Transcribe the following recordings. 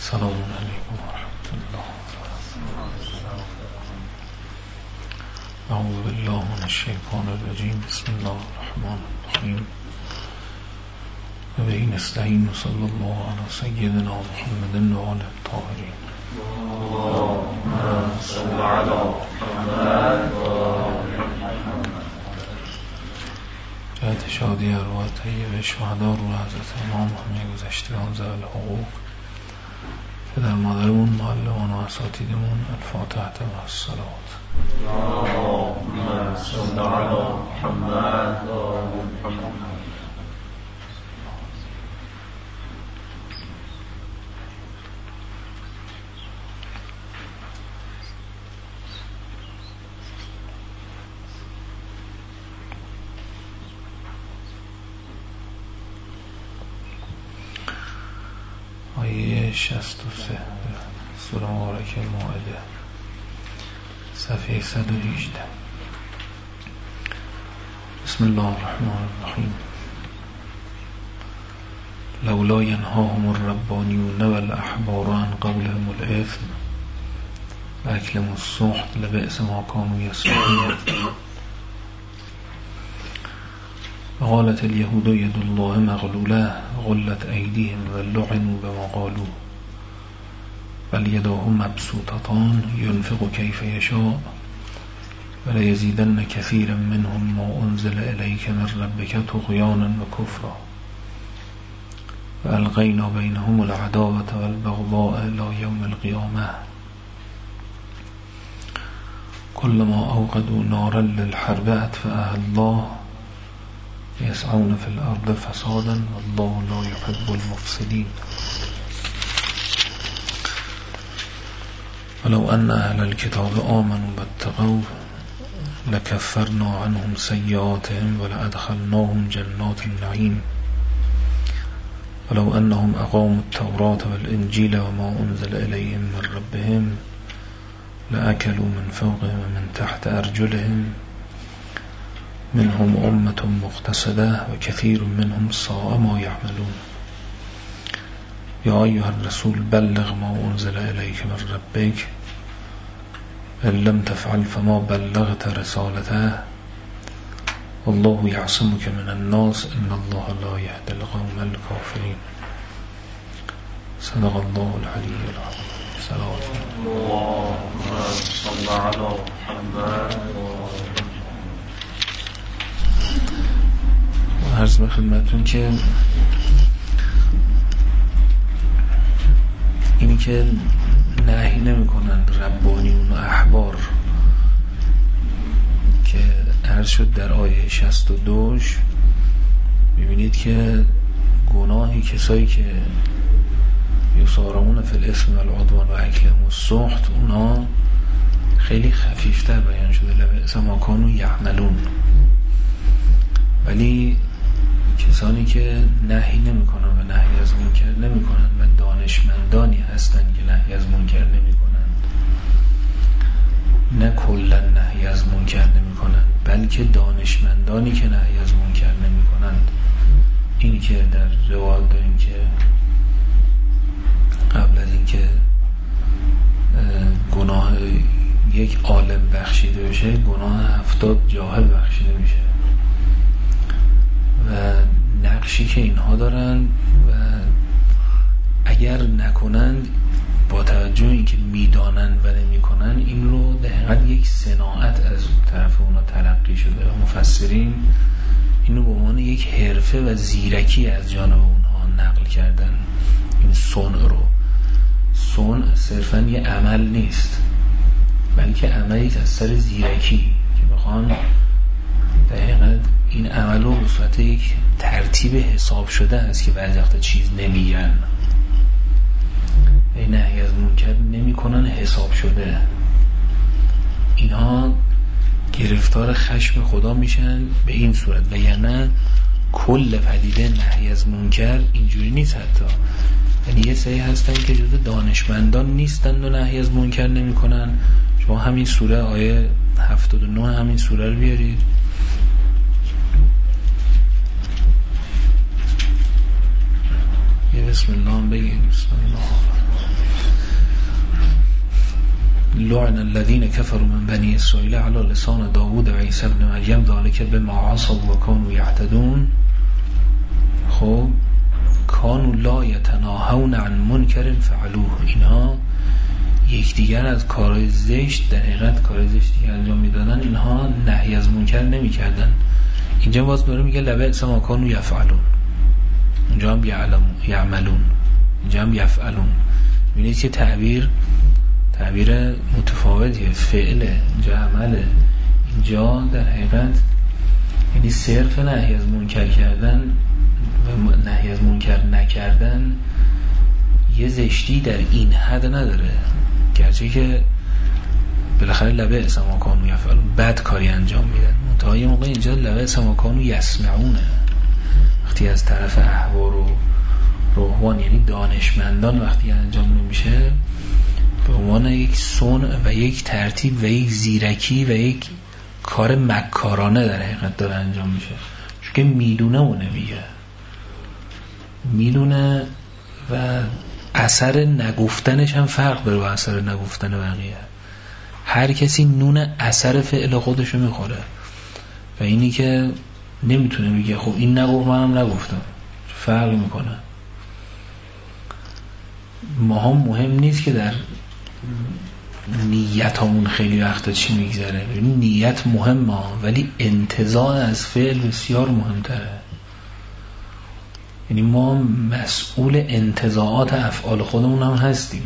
السلام علیکم و رحمت الله. اعوذ بالله من الشیطان الرجیم. بسم الله الرحمن الرحیم. و به این نستعین. صلی الله علی سیدنا محمد و آله الطاهرین. اللهم صل علی محمد و آل محمد. جهت شادی ارواح طیبه شهدا رو حضرت امام همه گذشتگان ذوی الحقوق، پدر مادرمون، معلمان و اساتیدمون، الفاتحه و الصلوات. اللهم صل علی محمد و آل محمد. آیه 63 سوره مبارکه مائده، صفحه 118. بسم الله الرحمن الرحیم. لولا ینهاهم الربانیون والاحبار عن قولهم الاثم واکلهم السحت لبئس ما كانوا یصنعون. وقالت اليهود يد الله مغلولة غلت أيديهم ولعنوا بما قالوا بل يداه مبسوطتان ينفق كيف يشاء وليزيدن كثيرا منهم ما أنزل إليك من ربك طغيانا وكفرا وألقينا بينهم العداوة والبغضاء إلى يوم القيامة كلما أوقدوا نارا للحرب أطفأها الله يسعون في الأرض فسادا والله لا يحب المفسدين. ولو أن أهل الكتاب آمنوا واتقوا لكفرنا عنهم سيئاتهم ولأدخلناهم جنات النعيم ولو أنهم أقاموا التوراة والإنجيل وما أنزل إليهم من ربهم لأكلوا من فوقهم ومن تحت أرجلهم منهم أمة مقتصدة وكثير منهم ساء ما يعملون. يا أيها الرسول بلغ ما أنزل إليك من ربك إن لم تفعل فما بلغت رسالته والله يعصمك من الناس إن الله لا يهدي القوم الكافرين. صدق الله العلي العظيم. صلوات الله صل على محمد. عرض به خدمتون که اینی که نهی نمی کنند ربانیون و احبار که عرض شد در آیه 62 ببینید که گناهی کسایی که یسارعون فی الاسم و العدوان و اکلهم السحت اونا خیلی خفیفتر بیان شده لبئس ما کانوا یعملون، ولی کسانی که نهی نمی کنن و نهی از منکر نمی کنن و دانشمندانی هستند که نهی از منکر نمی کنن، نه کلا نهی از منکر نمی کنن بلکه دانشمندانی که نهی از منکر نمی کنند. اینی که در روایت داریم که قبل از این که گناه یک عالم بخشیده بشه گناه 70 جاهل بخشیده میشه و نقشی که اینها دارن و اگر نکنند با توجه اینکه میدانند و نمی کنند این رو در حقیقت یک صناعت از طرف اونا تلقی شده و مفسرین اینو به عنوان یک حرفه و زیرکی از جانب اونها نقل کردن. این صنع رو، صنع صرفا یه عمل نیست بلکه عملی از سر زیرکی که بخوان در حقیقت این عمل رو به صورت یک ترتیب حساب شده است که بعضی وقتا چیز نمیگن، این نهی از منکر نمی کنن حساب شده. اینها گرفتار خشم خدا میشن به این صورت و یعنی کل پدیده نهی از منکر اینجوری نیست. حتی یعنی یه سری هستن که جزو دانشمندان نیستن و نهی از منکر نمی کنن. شما همین سوره آیه 79 همین سوره رو بیارید. بسم الله بگیم. بسم الله لعن الذين كفروا من بني اسرائیل علی لسان داوود و عیسی ابن مریم ذلک بما عصوا و كانوا یعتدون. خب کانوا لا یتناهون عن منکر فعلوه، اینها یکدیگر از کارهای زشت، در حقیقت کارهای زشتی که انجام میدادن اینها نهی از منکر نمیکردن. اینجا باز داره میگه لبئس ما کانوا یفعلون، اونجا هم یعملون، اینجا هم یفعلون. میبینید که تعبیر متفاوتیه، فعل اینجا عمله، اینجا در حقیقت یعنی صرف نهی از منکر کردن و نهی از منکر نکردن یه زشتی در این حد نداره، گرچه که بالاخره لبئس ما کانوا یفعلون بد کاری انجام میدن، منتها یه موقع اینجا لبئس ما کانوا یسمعونه، وقتی از طرف احبار و رهبان یعنی دانشمندان وقتی انجام نمیشه به عنوان یک صنع و یک ترتیب و یک زیرکی و یک کار مکارانه در حقیقت داره انجام میشه، چون که میدونه و نمیگه، میدونه و اثر نگفتنش هم فرق داره با اثر نگفتن بقیه. هر کسی نون اثر فعل خودشو میخوره و اینی که نمیتونه میگه خب این نگفت منم نگفتم، فرق میکنه. ما هم مهم نیست که در نیتامون خیلی وقتا چی میگذره، نیت مهمه ولی انتزاع از فعل بسیار مهمتره. یعنی ما مسئول انتزاعات افعال خودمون هم هستیم.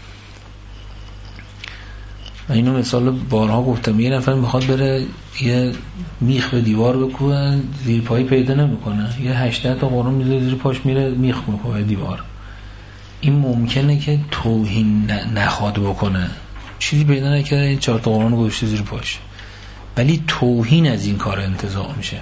من اینو مثال بارها گفتم، یه نفر میخواد بره یه میخ به دیوار بکوبه، زیر پایی پیدا نمیکنه، یه 8 تا قرآن میذاره زیر پاش میره میخ میکوبه دیوار. این ممکنه که توهین نخواد بکنه، چیزی پیدا نکرده، این 4 تا قرآن گذاشته زیر پاش، ولی توهین از این کار انتزاع میشه،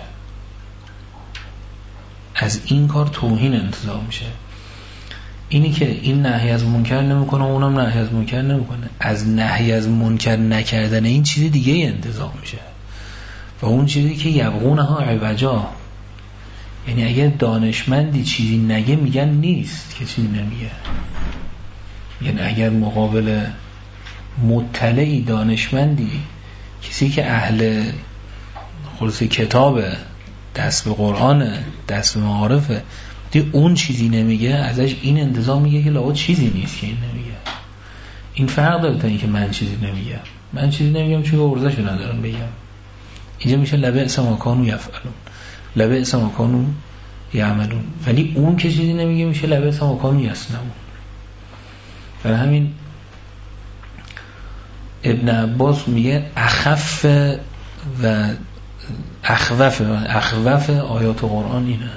از این کار توهین انتزاع میشه. اینی که این نهی از منکر نمیکنه اونم نهی از منکر نمیکنه، از نهی از منکر نکردن این چیز دیگه انتزاع میشه و اون چیزی که یبغونها عوجا، یعنی اگر دانشمندی چیزی نگه میگن نیست که چیزی نمیگه. یعنی اگر مقابل مطلعی دانشمندی کسی که اهل خلاص کتابه، دست به قرآنه، دست به معارفه، اون چیزی نمیگه، ازش این انتظار میگه که لابد چیزی نیست که این نمیگه. این فرق داره تا اینکه من چیزی نمیگم. من چیزی نمیگم چون ارزشو ندارم بگم. اینجا میشه لبئس ما کانوا یفعلون، لبئس ما کانوا یعملون. ولی اون که چیزی نمیگه میشه لبئس ما کانوا یصنعون. برای همین ابن عباس میگه اخف و اخوف آیات قرآن اینه،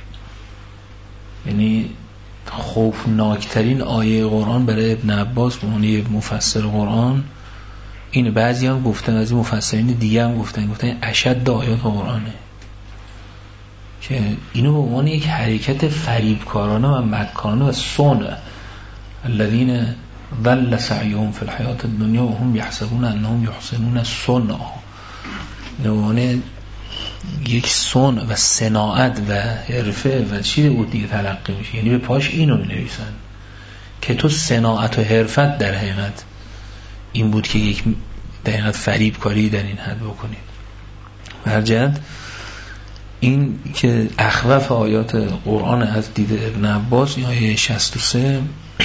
یعنی خوفناکترین آیه قرآن برای ابن عباس به عنوان مفسر قرآن اینه. بعضی هم گفتن، از این مفسرین دیگه هم گفتن اشد آیات قرآنه، که اینو به عنوان یک حرکت فریبکارانه و مکارانه و صنع، الذین ضل سعیهم فی الحیات الدنیا و هم یحسبون انهم یحسنون صنعا، به عنوان یک صنع و صناعت و حرفه و چیز او دیگه تلقی میشه. یعنی به پاش اینو می‌نویسن که تو صناعت و حرفت در حقیقت این بود که یک در حقیقت فریب کاری در این حد بکنید. برجت این که اخوف آیات قرآن از دید ابن عباس، این آیه 63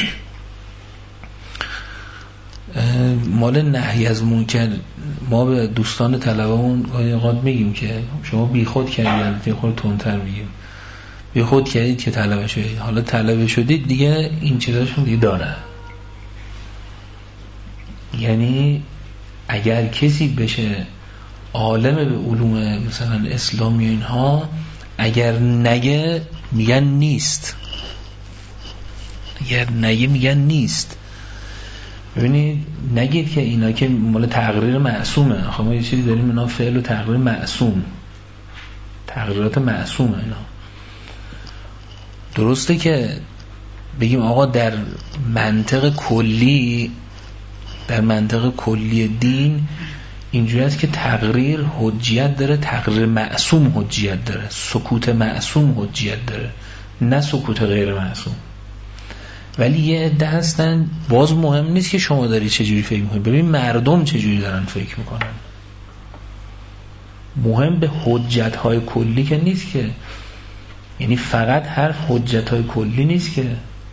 مال نهی از منکر. ما به دوستان طلبمون قد میگیم که شما بی خود کردید، خود تندتر میگیم بی خود کردید که طلبه شدید، حالا طلبه شدید دیگه این چیزاشون دیگه داره. یعنی اگر کسی بشه عالم به علوم مثلا اسلامی اینها، اگر نگه میگن نیست، اگر نگه میگن نیست. ببینید نگید که اینا که مال تقریر معصومه. خب ما یه چیزی داریم اینا فعل و تقریر معصوم، تقریرات معصومه اینا. درسته که بگیم آقا در منطق کلی دین اینجوری است که تقریر حجیت داره، تقریر معصوم حجیت داره، سکوت معصوم حجیت داره، نه سکوت غیر معصوم. ولی یه عده هستن باز مهم نیست که شما داری چجوری فکر میکنی، ببین مردم چجوری دارن فکر میکنن. مهم به حجت‌های کلی که نیست که، یعنی فقط هر حجت‌های کلی نیست که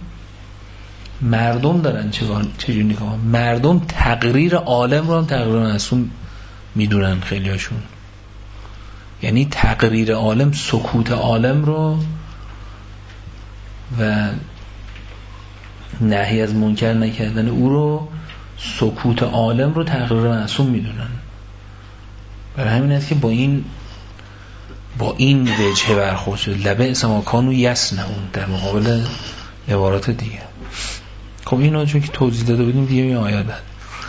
مردم دارن چجوری نگاه. مردم تقریر عالم رو هم تقریر معصوم میدونن خیلی هاشون، یعنی تقریر عالم، سکوت عالم رو و نهی از منکر نکردن او رو، سکوت عالم رو تقریر معصوم میدونن. برای همین است که با این وجه برخورد شد لبئس ما کانوا یصنعون در مقابل عبارات دیگه. خب اینو چون که توضیح داده بودیم دیگه می آید بعد.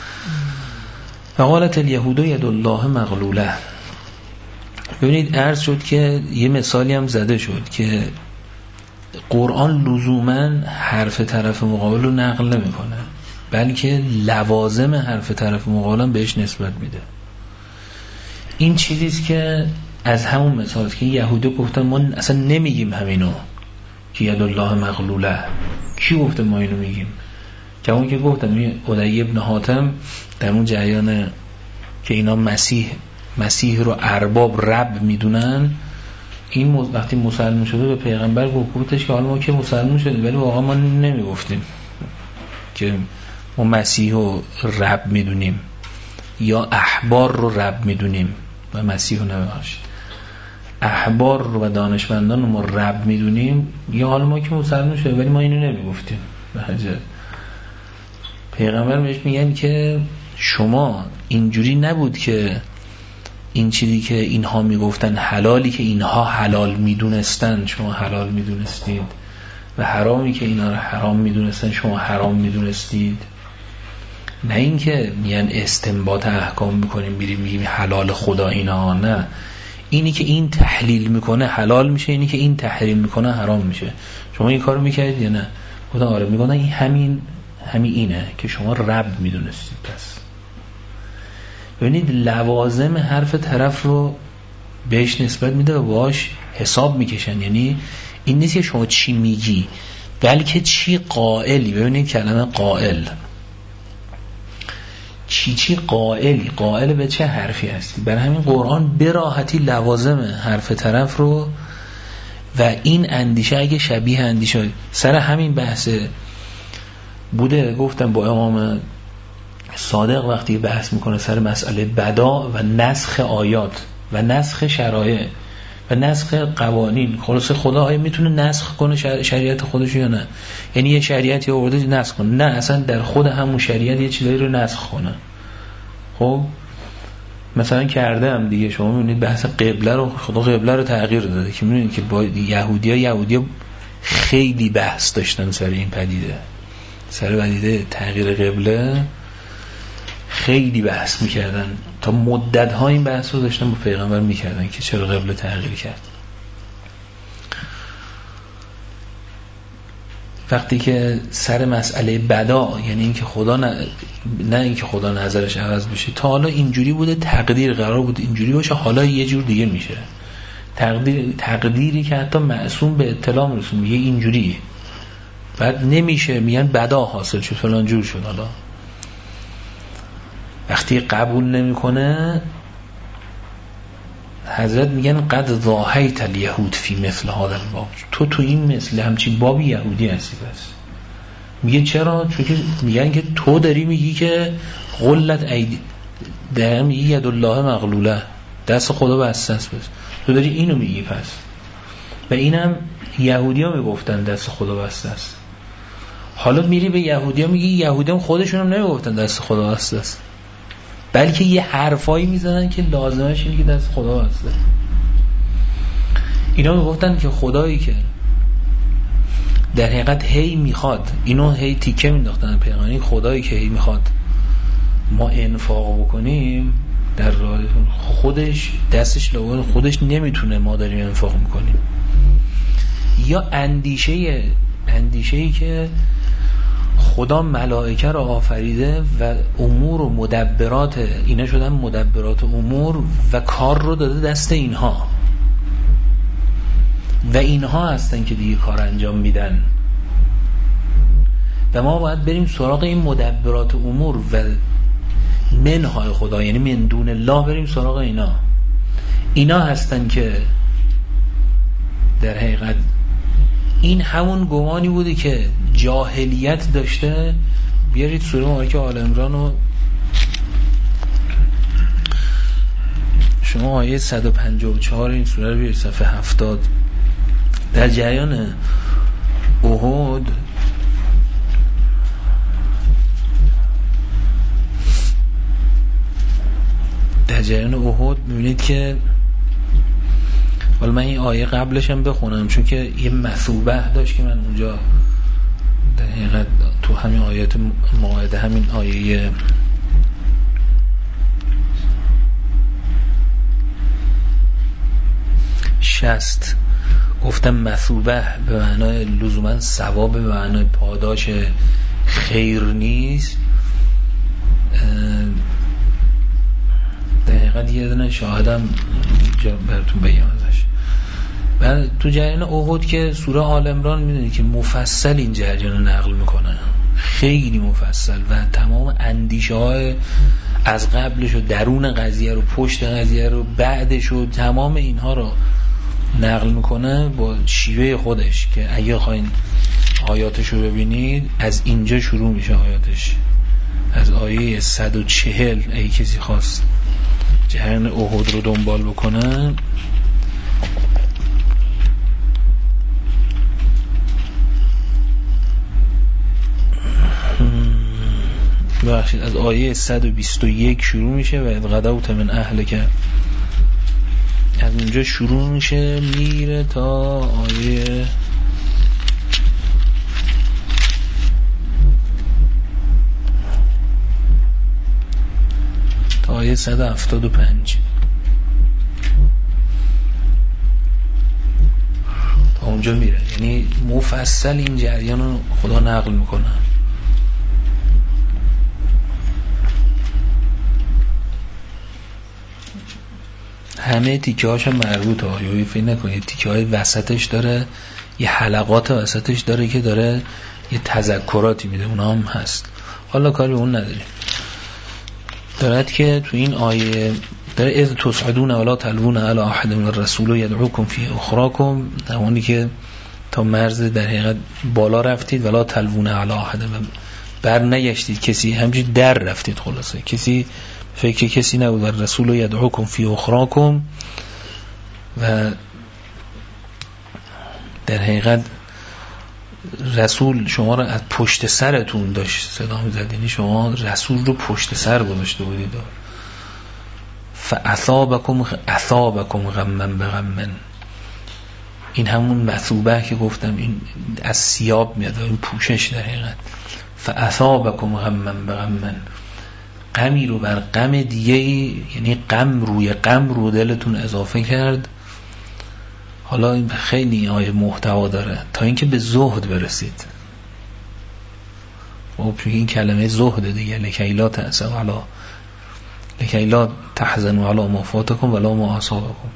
فقالت الیهود ید الله مغلوله. ببینید عرض شد که یه مثالی هم زده شد که قرآن لزوما حرف طرف مقابل رو نقل نمیکنه، بلکه لوازم حرف طرف مقابل بهش نسبت میده. این چیزیست که از همون مثال که یهودی گفتن ما اصلا نمیگیم همینو که ید الله مغلوله. کی گفته ما اینو میگیم؟ که اون که گفتن عدی ابن حاتم در اون جریان که اینا مسیح رو ارباب رب میدونن، این وقتی مسلمان شده به پیغمبر گفتش که حالا ما که مسلمان شدیم ولی واقعا ما نمیگفتیم که ما مسیح رو رب میدونیم یا احبار رو رب میدونیم و مسیح رو نمیدونیم. احبار رو و دانشمندان رو ما رب میدونیم یا حالا ما که مسلمان شدیم ولی ما اینو نمیگفتیم. بحجت پیغمبر بهش میگن که شما اینجوری نبود که این چیزی که اینها میگفتن حلالی که اینها حلال میدونستن شما حلال میدونستید و حرامی که اینا رو حرام میدونستن شما حرام میدونستید. نه این که میگن استنباط احکام میکنیم میگیم حلال خدا اینا، نه، اینی که این تحلیل میکنه حلال میشه، اینی که این تحریم میکنه حرام میشه. شما این کارو میکردید یا نه؟ گفتن آره. میگن این همین اینه که شما رب میدونستید. پس ببینید لوازم حرف طرف رو بهش نسبت میده و باش حساب میکشن. یعنی این نیست که شما چی میگی بلکه چی قائلی. ببینید کلمه قائل، چی قائلی، قائل به چه حرفی هستی. برای همین قرآن به راحتی لوازم حرف طرف رو و این اندیشه اگه شبیه اندیشه سر همین بحث بوده. گفتم با امام صادق وقتی بحث میکنه سر مسئله بدا و نسخ آیات و نسخ شرایع و نسخ قوانین، خلاص خدا میتونه نسخ کنه شریعت خودش یا نه؟ یعنی یه شریعتی آورده نسخ کنه؟ نه، اصلا در خود همون شریعت یه چیزایی رو نسخ کنه. خب مثلا کرده هم دیگه. شما میبینید بحث قبله رو، خدا قبله رو تغییر داده که میبینید که با یهودیا خیلی بحث داشتن سر این پدیده، سر پدیده تغییر قبله خیلی بحث میکردن، تا مدت ها این بحث رو داشتن با پیغمبر میکردن که چرا قبله تغییر کرد. وقتی که سر مسئله بدا، یعنی اینکه خدا نه اینکه خدا نظرش عوض بشه، تا حالا اینجوری بوده تقدیر قرار بود اینجوری باشه، حالا یه جور دیگه میشه. تقدیری که حتی معصوم به اطلاع میرسون میگه اینجوری، بعد نمیشه میگن بدا حاصل شد فلان جور شد. حالا وقتی قبول نمیکنه حضرت میگن قد ضاحیت الیهود فی مثل هذا الباب، تو این مثل همچین بابی یهودی هستی. بس میگه چرا؟ چون که میگن که تو داری میگی که غلت ایدی، در میگی ید الله مغلوله، دست خدا بسته است. بس تو داری اینو میگی. پس و اینم یهودی ها میگفتن دست خدا بسته است. حالا میری به یهودی ها میگی یهودی هم خودشون هم نمیگفتن دست خدا بسته است، بلکه یه حرفایی میزنن که لازمش اینه که دست خدا بسته. اینا میگفتن که خدایی که در حقیقت هی میخواد، اینو هی تیکه مینداختن پیغمبر، خدایی که هی میخواد ما انفاق بکنیم در راهتون، خودش دستش لوگان خودش نمیتونه ما داریم انفاق میکنیم. یا اندیشه‌ای که خدا ملائکه رو آفریده و امور و مدبرات اینا شدن مدبرات امور و کار رو داده دست اینها و اینها هستن که دیگه کار انجام میدن. و ما باید بریم سراغ این مدبرات امور و منهای خدا، یعنی من دون الله بریم سراغ اینا هستن که در حقیقت این همون گمانی بوده که جاهلیت داشته. بیارید سوره مبارکه آل عمران رو شما آیه 154 این سوره رو بیارید صفحه 70. در جریان احد میبینید که حالا من این آیه قبلش هم بخونم چون که یه مثوبه داشت که من اونجا در حقیقت تو همین آیات مائده، همین آیه 60 گفتم مثوبه به معنای لزوما ثواب، به معنای پاداش خیر نیست. در حقیقت یه دونه شاهدم براتون بگم ازش. بعد تو جریان احد که سوره آل عمران میدونید که مفصل این جریان رو نقل میکنه، خیلی مفصل، و تمام اندیشه های از قبلش و درون قضیه رو، پشت قضیه رو، بعدش و تمام اینها رو نقل میکنه با شیوه خودش که اگه خواین آیاتش رو ببینید از اینجا شروع میشه آیاتش، از آیه 140 اگه کسی خواست جریان احد رو دنبال بکنه. بخشید از آیه 121 شروع میشه و اذ غدوت من اهلک، از اونجا شروع میشه میره تا آیه آیه 175 تا اونجا میره، یعنی مفصل این جریان رو خدا نقل میکنه. همه تیکه هاش هم مربوطه، آیوی فکر نکنید تیکه های وسطش داره، یه حلقات وسطش داره که داره یه تذکراتی میده، اونا هم هست، حالا کاری به اون نداریم. دارد که تو این آیه داره اذ تصعدون ولا تلوون علی احد من الرسول یدعوکم فی اخراکم، زمانی که تا مرز در حقیقت بالا رفتید ولا تلوون علی احد، بر نگشتید کسی، همچنین در رفتید، خلاصه کسی فکر کسی نبود، و رسول یدعوکم فی اخراکم، و در حقیقت رسول شما را از پشت سرتون داشت صدا می‌زد، یعنی شما رسول رو پشت سر گذاشته بودید. فاثابکم غما بغم، این همون مثوبه که گفتم، این از ثیاب میاد، این پوشش در حقیقت. فاثابکم غما بغم، غمی رو بر غم دیگه، یعنی غم روی غم رو دلتون اضافه کرد. حالا این خیلی آیه محتوا داره تا اینکه به زهد برسید. خب این کلمه زهد دیگه، لکی لا تحزنوا علی ما فاتکم ولا ما اصابکم.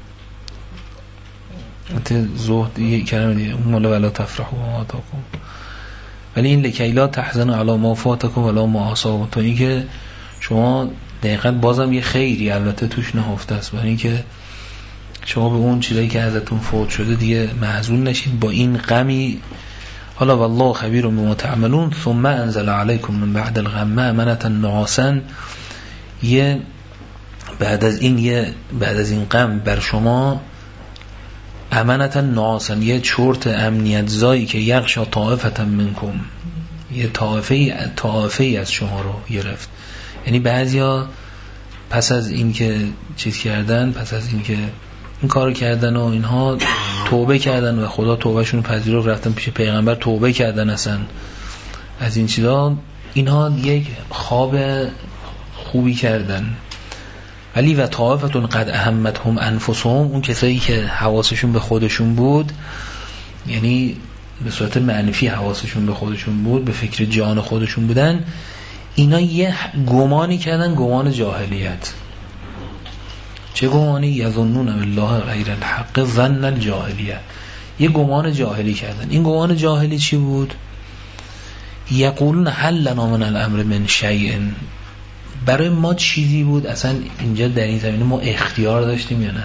زهد یه کلمه دیگه، ولا تفرحوا بما آتاکم، ولی این لکی لا تحزنوا علی ما فاتکم ولا ما اصابکم، تا اینکه شما دقیقاً بازم یه خیری البته توش نهفته است، برای اینکه شما به اون چیزایی که ازتون فوت شده دیگه محزون نشید با این غمی. حالا والله خبیر بما تعملون ثم انزل علیکم من بعد الغم امنة نعاسا، یه بعد از این غم بر شما امنة نعاسا، یه چرت امنیت زایی که یغشا طائفة منکم، یه طائفه از شما رو گرفت. یعنی بعضیا پس از این که چیز کردن، پس از این که این کارو کردن و اینها توبه کردن و خدا توبهشون پذیرفت، رفتن پیش پیغمبر توبه کردن اصلا از این چیزا، اینها یک خواب خوبی کردن. ولی و طائفتون قد اهمتهم انفسهم، اون کسایی که حواسشون به خودشون بود، یعنی به صورت منفی حواسشون به خودشون بود، به فکر جان خودشون بودن، اینا یه گمانی کردن، گمان جاهلیت. چه گمانی؟ یظنون بالله غیر الحق ظن الجاهلیه، یه گمان جاهلی کردن. این گمان جاهلی چی بود؟ یقولون هل لنا من الامر من شیء، برای ما چیزی بود اصلا اینجا در این زمینه ما اختیار داشتیم یا نه؟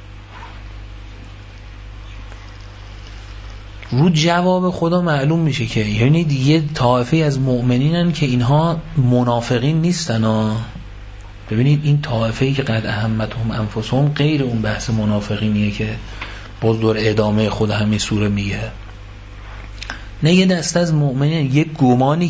رو جواب خدا معلوم میشه که یعنی دیگه طایفه از مؤمنینن که اینها منافقین نیستن ها. ببینید این طایفه‌ای که قد اهمتهم انفسهم غیر اون بحث منافقینیه که باز دور ادامه خود همین سوره میگه. نه، یه دسته از مؤمنین یک گمان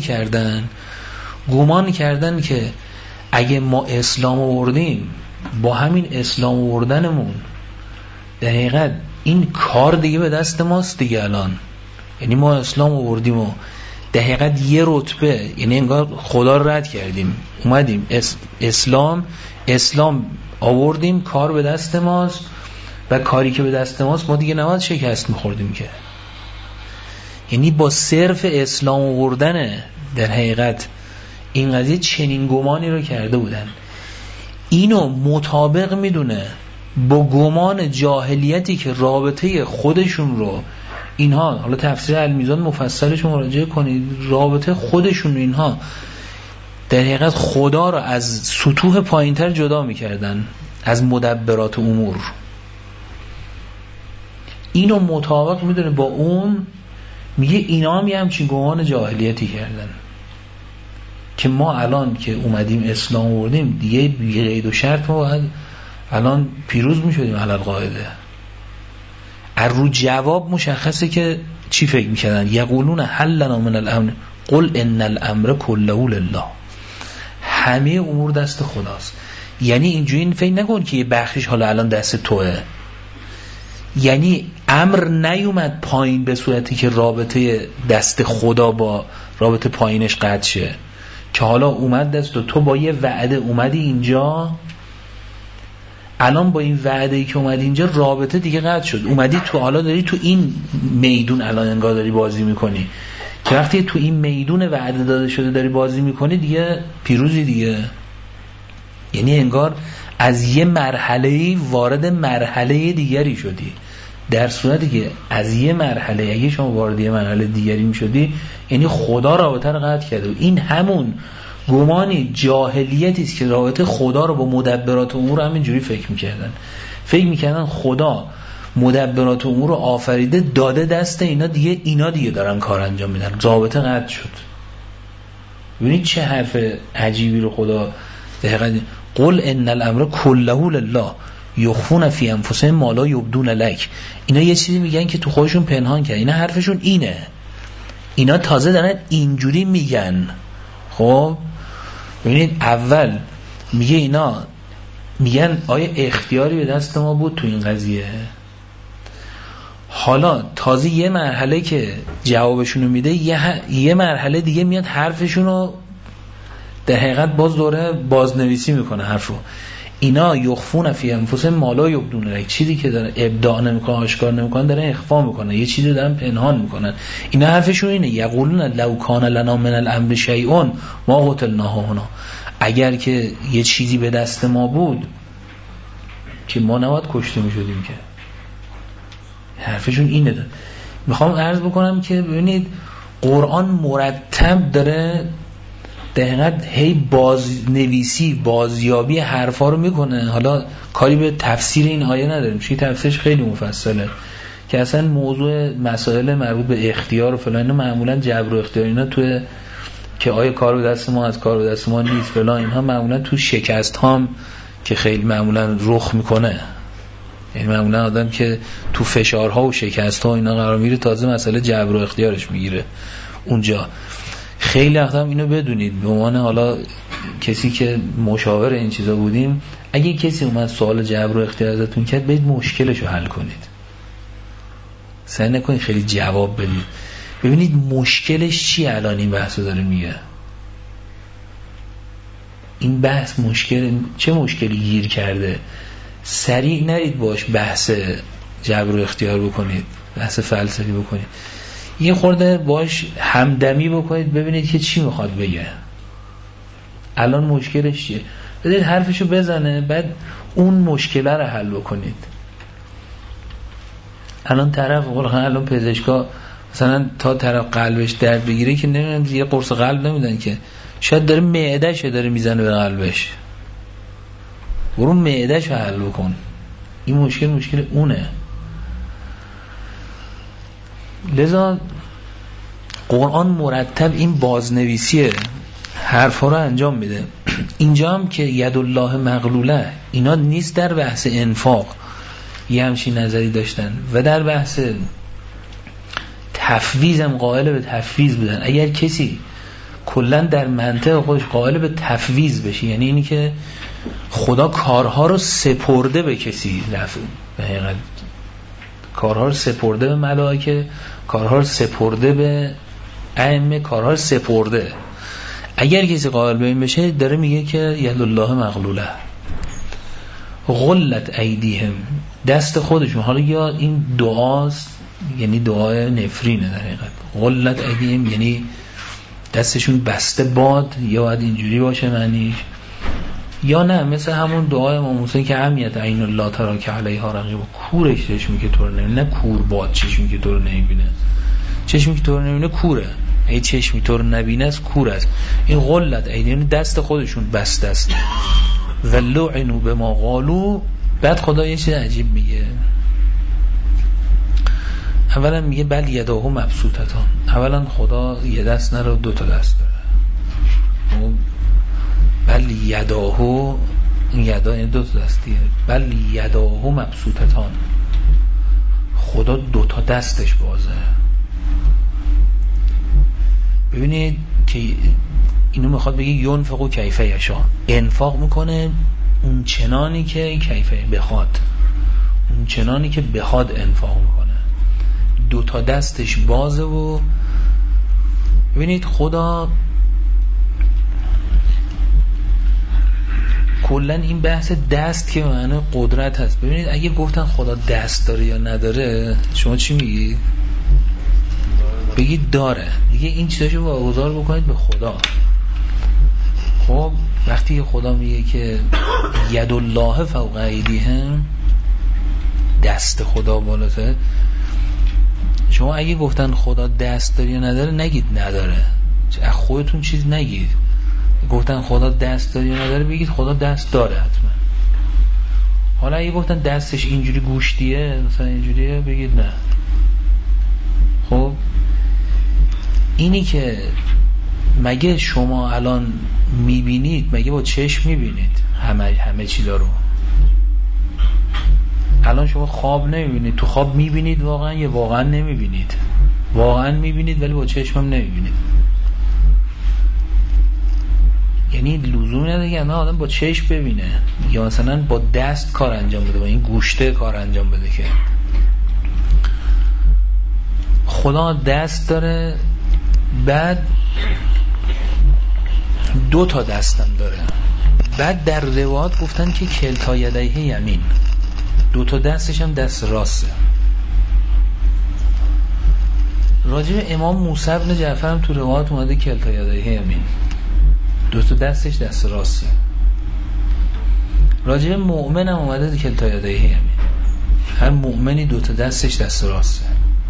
کردن که اگه ما اسلام آوردیم با همین اسلام آوردنمون در حقیقت این کار دیگه به دست ماست دیگه الان، یعنی ما اسلام آوردیم و در حقیقت یه رتبه، یعنی انگار خدا رو رد کردیم اومدیم اسلام آوردیم، کار به دست ماست و کاری که به دست ماست ما دیگه نباید شکست میخوردیم که. یعنی با صرف اسلام آوردن در حقیقت این قضیه چنین گمانی رو کرده بودن. اینو مطابق میدونه با گمان جاهلیتی که رابطه خودشون رو اینها، حالا تفسیر المیزان مفصلش مراجعه کنید، رابطه خودشون رو اینها در حقیقت خدا رو از سطوح پایینتر جدا میکردن از مدبرات امور. اینو مطابق میدونه با اون، میگه اینا هم یه همچین گمان جاهلیتی کردن که ما الان که اومدیم اسلام آوردیم دیگه بی قید و شرط ما باید الان پیروز میشدیم علل قاعده. از رو جواب مشخصه که چی فکر میکردن. یقولون هل لنا من الامر قل ان الامر كله لله، همه امور دست خداست. یعنی اینجوری فکر نکن که یه بخشش حالا الان دست توه، یعنی امر نیومد پایین به صورتی که رابطه دست خدا با رابطه پایینش قطع شه، که حالا اومد دست و تو با یه وعده اومدی اینجا، الان با این وعده‌ای که اومدی اینجا رابطه دیگه قطع شد، اومدی تو حالا داری تو این میدون الان انگار داری بازی میکنی، که وقتی تو این میدون وعده داده شده داری بازی میکنی دیگه پیروزی دیگه. یعنی انگار از یه مرحله‌ای وارد مرحله دیگری شدی، در صورتی که از یه مرحله اگه شما وارد یه مرحله دیگری میشدی یعنی خدا رابطه رو قطع کرده. این همون گمانی جاهلیتی است که رابطه خدا رو با مدبرات امور همینجوری فکر میکردن خدا مدبرات امور رو آفریده داده دست اینا دیگه دارن کار انجام میدن، رابطه قطع شد. ببینید چه حرف عجیبی رو خدا دقیقاً قل ان الامر كله لله یخفون فی انفسهم ما لا یبدون لک. اینا یه چیزی میگن که تو خودشون پنهان کردن، اینا حرفشون اینه، اینا تازه دارن اینجوری میگن. خب ببینید اول میگه اینا میگن آیا اختیاری به دست ما بود تو این قضیه، حالا تازه یه مرحله که جوابشونو میده یه مرحله دیگه میاد حرفشونو در حقیقت باز دوره بازنویسی میکنه حرفو. اینا یخفون فی انفسهم ما لا یبدون لک، چیزی که دارن ابداع نمیکنن آشکار نمیکنن دارن اخفا میکنن، یه چیزی دارن پنهان میکنن. اینا حرفشون اینه یقولون لو کان لنا من الامر شیء ما قتلنا هنا، اگر که یه چیزی به دست ما بود که ما نباید کشته میشدیم که. حرفشون اینه. میخوام عرض بکنم که ببینید قرآن مرتب داره دقیقاً هی بازنویسی بازیابی حرفا رو میکنه. حالا کاری به تفسیر این آیه نداریم، چون تفسیرش خیلی مفصله که اصلا موضوع مسائل مربوط به اختیار و فلان اینا معمولا جبر و اختیار اینا توی که آیه کار به دست ما از کار به دست ما نیست فلان اینها معمولا تو شکست هام که خیلی معمولا رخ میکنه، یعنی معمولا آدم که تو فشارها و شکست ها اینا قرار میگیره تازه مسئله جبر و اختیارش میگیره اونجا. خیلی وقتا اینو بدونید به عنوان حالا کسی که مشاور این چیزا بودیم، اگه کسی اومد سوال جبر و اختیار ازتون کرد برید مشکلشو حل کنید، سعی نکنید خیلی جواب بدید. ببینید مشکلش چی الان این بحثو داره میگه، این بحث مشکل چه مشکلی گیر کرده، سریع نرید باش بحث جبر و اختیار بکنید، بحث فلسفی بکنید، یه خورده باش همدمی بکنید ببینید که چی میخواد بگه، الان مشکلش چیه، بدید حرفشو بزنه بعد اون مشکله رو حل بکنید. الان طرف الان پزشکا مثلا تا طرف قلبش درد بگیره که نمیدن یه قرص قلب نمیدن که، شاید داره معده‌ش داره میزنه به قلبش، برو معده‌ش حل بکن. این مشکل اونه. لذا قرآن مرتب این بازنویسی حرفا رو انجام میده. اینجا هم که ید الله مغلوله، اینا نیست در بحث انفاق یه همچین نظری داشتن و در بحث تفویض هم قائل به تفویض بودن. اگر کسی کلن در منطق خودش قائل به تفویض بشه، یعنی اینی که خدا کارها رو سپرده به کسی، به حقیقت کارها رو سپرده به ملائکه، کارها رو سپرده به ائمه، کارها رو سپرده. اگر کسی قائل به این بشه داره میگه که ید الله مغلوله، غلت ایدیهم، دست خودشون. حالا یا این دعاست، یعنی دعای نفرینه در حقیقت. غلت ایدیهم یعنی دستشون بسته باد، یا باید اینجوری باشه معنیش، یا نه مثل همون دعای امام موسی که عمیت عین الله ترا که علیها رقیب، کورش چشمی که تو رو نمیبینه، نه کور باد چشمی که تو رو نمیبینه. چشمی که تو رو نمیبینه کوره، ای چشمی تو رو نبینه است کور است. این غلت ایدیهم دست خودشون بسته است. و لعنوا بما قالوا. بعد خدا یه چیز عجیب میگه، اولا میگه بل یداه مبسوطتان. اولا خدا یه دست نره، دو تا دست داره. بل یداه، این یدا این دو تا دستیه. بل یداه مبسوطتان، خدا دو تا دستش بازه. ببینید که اینو میخواد بگه ینفقو کیفه یشا، انفاق میکنه اون چنانی که کیفه بخواد، اون چنانی که بخواد انفاق میکنه، دو تا دستش بازه. و ببینید خدا کلن این بحث دست که معنی قدرت هست. ببینید اگه گفتن خدا دست داره یا نداره، شما چی میگید؟ بگید داره دیگه. این چیزاشو واگذار بکنید به خدا. خب وقتی خدا میگه که ید الله فوق ایدیهم، دست خدا بالاتر، شما اگه گفتن خدا دست داره یا نداره نگید نداره، از خودتون چیز نگید. گفتن خدا دست داره یا نداره بگید خدا دست داره حتما. حالا اگه گفتن دستش اینجوری گوشتیه مثلا اینجوریه بگید نه. خب اینی که مگه شما الان میبینید، مگه با چشم میبینید همه چیزا رو؟ الان شما خواب نمیبینید، تو خواب میبینید واقعا یا واقعا نمیبینید؟ واقعا میبینید ولی با چشم هم نمیبینید. یعنی لزومی نداره که آدم با چشم ببینه یا مثلا با دست کار انجام بده، با این گوشته کار انجام بده. که خدا دست داره، بعد دو تا دستم داره. بعد در روایات گفتن که کلتا یدیه یمین، دو تا دستش هم دست راسته. راجع امام موسی بن جعفر هم تو روایات اومده کلتا یدیه یمین، دو تا دستش دست راسته. راجع مؤمن هم اومده کلتا یدیه یمین، هر مؤمنی دو تا دستش دست راسته.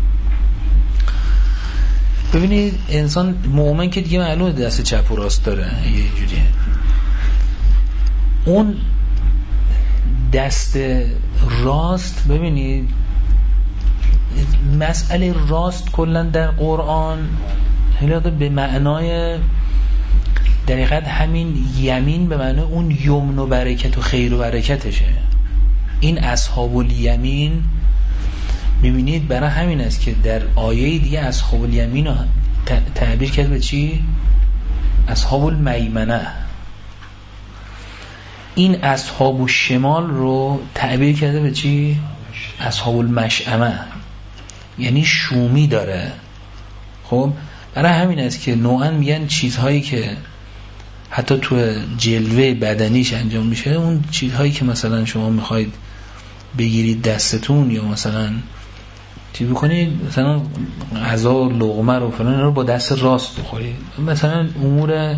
ببینید انسان مؤمن که دیگه معلومه دست چپ و راست داره، یه جوریه. اون دست راست، ببینید مسئله راست کلن در قرآن به معنای در حقیقت همین یمین به معنای اون یمن و برکت و خیر و برکتشه. این اصحاب الیمین میبینید برای همین است که در آیه دیگه اصحاب الیمین رو تعبیر کرد به چی؟ اصحاب المیمنه. این اصحاب الشمال رو تعبیر کرده به چی؟ اصحاب المشأمه، یعنی شومی داره. خب برای همین است که نوعا میگن چیزهایی که حتی تو جلوه بدنیش انجام میشه، اون چیزهایی که مثلا شما میخواید بگیرید دستتون یا مثلا چی بکنید، مثلا غذا و لقمه رو فلان رو با دست راست بخورید، مثلا امور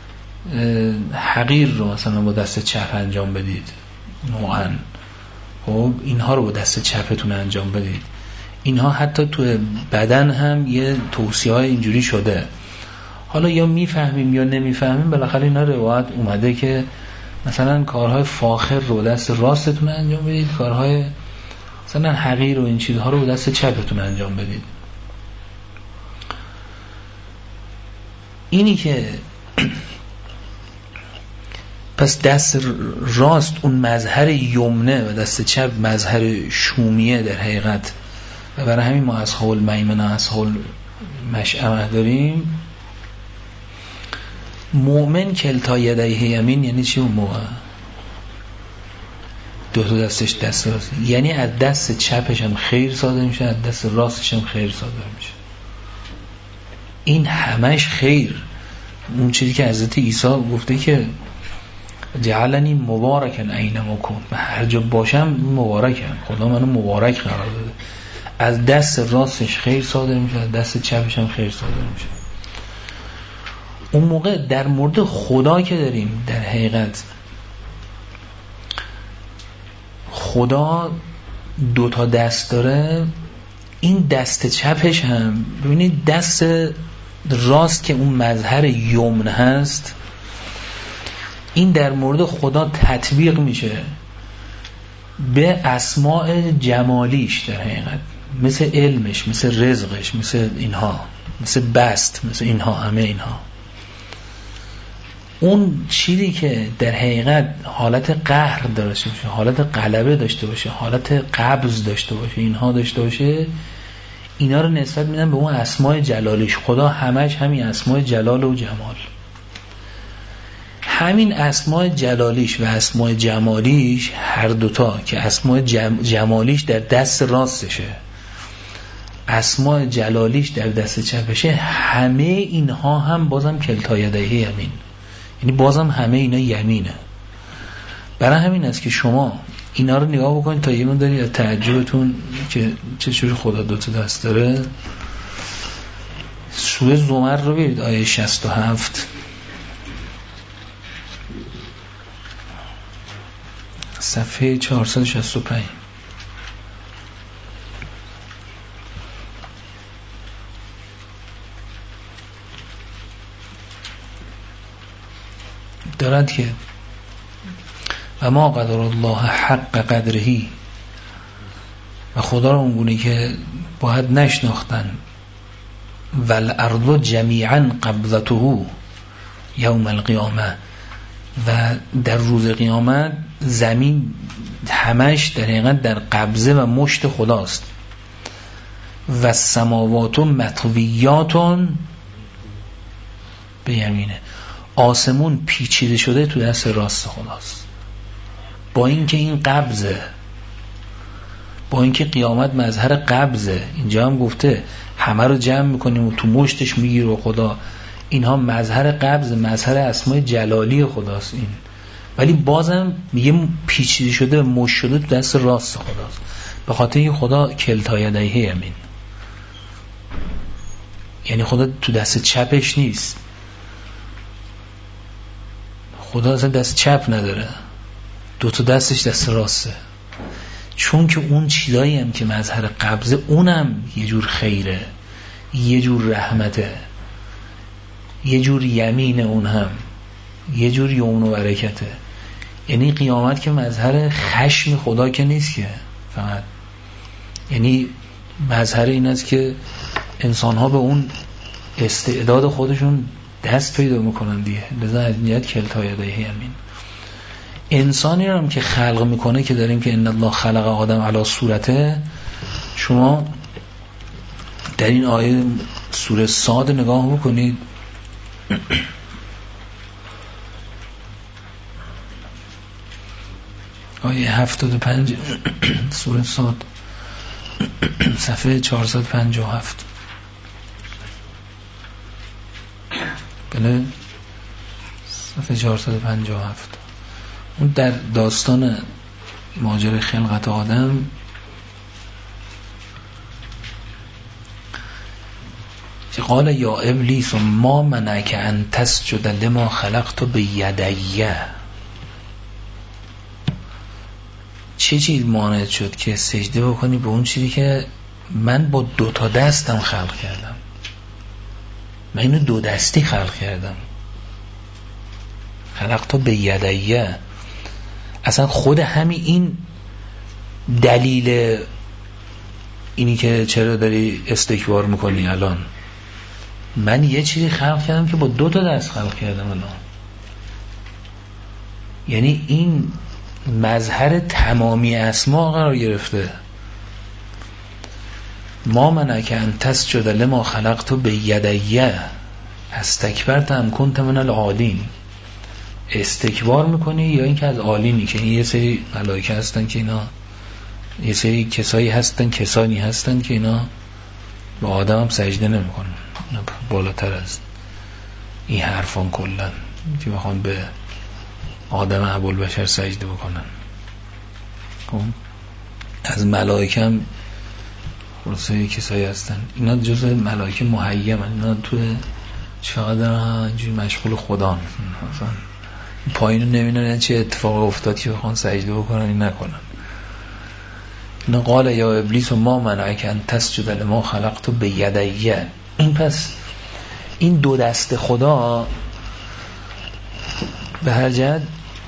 حقیر رو مثلا با دست چپ انجام بدید نوعا. خب اینها رو با دست چپتون انجام بدید. اینها حتی تو بدن هم یه توصیه‌های اینجوری شده. حالا یا میفهمیم یا نمیفهمیم، بالاخره اینا روایت اومده که مثلا کارهای فاخر رو دست راستتون انجام بدید، کارهای مثلا حقیر و این چیزها رو دست چپتون انجام بدید. اینی که پس دست راست اون مظهر یمنه و دست چپ مظهر شومیه در حقیقت، و برای همین ما اصحاب المیمنه اصحاب المشأمه داریم. مؤمن کلتا یدیه یمین یعنی چی اون موقع؟ دو تا دستش دست راست، یعنی از دست چپش هم خیر صادر میشه، از دست راستش هم خیر صادر میشه. این همش خیر. اون چیزی که حضرت عیسی گفته که جعلنی مبارکن اینما کنت، من هر جا باشم مبارکم، خدا منو مبارک قرار داده. از دست راستش خیر صادر میشه، از دست چپش هم خیر صادر میشه. اون موقع در مورد خدا که داریم، در حقیقت خدا دو تا دست داره. این دست چپش هم ببینید دست راست که اون مظهر یمن هست، این در مورد خدا تطبیق میشه به اسماء جمالیش، در حقیقت مثل علمش، مثل رزقش، مثل اینها، مثل بست، مثل اینها، همه اینها. اون چیزی که در حقیقت حالت قهر داشته باشه، حالت غلبه داشته باشه، حالت قبض داشته باشه، اینها داشته باشه، اینا رو نسبت میدن به اون اسماء جلالیش. خدا همش همین اسماء جلال و جمال. همین اسماء جلالیش و اسماء جمالیش هر دوتا که اسماء جمالیش در دست راستشه، اسماء جلالیش در دست چپشه، همه اینها هم بازم کلتا یدیه یمین، یعنی بازم همه اینا یمینه. برای همین است که شما اینا رو نگاه بکنید تا یه مقداری از تعجبتون که چجوری خدا دو تا دست داره. سوره زمر رو برید، آیه 67، صفحه 465. دارد که و ما قدر الله حق قدرهی، و خدا رو اونگونه که باید نشناختن، والارض جمیعا قبضته یوم القیامه، و در روز قیامت زمین همش در حقیقت در قبضه و مشت خداست. و السماوات مطویات به یمینه، آسمون پیچیده شده تو دست راست خداست. با اینکه این قبضه، با اینکه قیامت مظهر قبضه، اینجا هم گفته همه رو جمع میکنیم و تو مشتش میگیره و خدا، اینها مظهر قبض، مظهر اسماء جلالی خداست این، ولی بازم میگه پیچیده شده، مشت شده تو دست راست خداست، به خاطر اینکه خدا کلتا یدیه یمین، یعنی خدا تو دست چپش نیست. خدا اصلا دست چپ نداره، دو تا دستش دست راسته، چون که اون چیزایی هم که مظهر قبضه اونم یه جور خیره، یه جور رحمته، یه جور یمینه، اون هم یه جور یمن و برکته. یعنی قیامت که مظهر خشم خدا که نیست که فقط، یعنی مظهر این است که انسان ها به اون استعداد خودشون دست پیدا میکنن دیگه. لذا از نیت کلتا یدیه یمین. انسانی رو هم که خلق میکنه که داریم که ان الله خلق آدم علی صورته، شما در این آیه سوره صاد نگاه بکنید، آیه 75 سوره صاد صفحه 457. بله صفحه 457. اون در داستان ماجرای خلقت آدم که قال یا ابلیس ما منعک ان تسجد لما خلقت بیدیه، چه چیز مانعت شد که سجده بکنی به اون چیزی که من با 2 دستم خلق کردم، من اینو 2 دستی خلق کردم. خلقت به یدیه. اصلا خود همین این دلیل اینی که چرا داری استکبار میکنی الان. من یه چیزی خلق کردم که با 2 دست خلق کردم الان. یعنی این مظهر تمامی اسما قرار گرفته. ما منعک ان تسجد لما خلقت به یدیه استکبرت ام کنت من العالین. استکبار میکنی یا اینکه از عالینی؟ که این یه سری ملائکه هستن که اینا، یه سری کسانی هستن که اینا به آدم هم سجده نمیکنن، بالاتر از این حرفان کلن که بخوان به آدم ابوالبشر سجده بکنن. از ملائکه هم خلاصه کسایی هستن اینا جزء ملائکه محیمن، اینا تو چقدر اینجوری مشغول خدان، مثلا پایینو نمیدونن چه اتفاق افتاد که بخوان سجده بکنن این نکنن. اینا قال یا ابلیس و ما منعک ان تسجد لما خلقت به یدیه. این پس این 2 دست خدا به هر جهت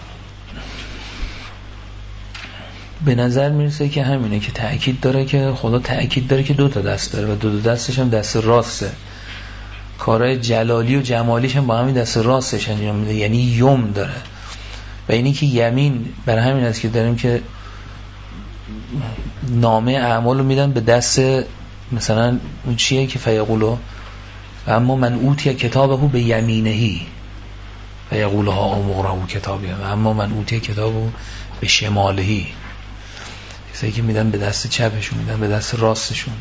به نظر میرسه که همینه که تأکید داره که خدا تأکید داره که 2 دست داره و 2 دستش هم دست راسته. کارهای جلالی و جمالیش هم با همین دست راستش انجام میده، یعنی یم داره. و اینی که یمین، برای همین است که داریم که نامه اعمال رو میدن به دست، مثلا اون چیه که فیقولو اما من اوتی کتابه به یمینهی فیقولها امقرأ کتابیه و اما من اوتی کتابه به شمالهی. کسایی که میدن به دست چپشون، میدن به دست راستشون.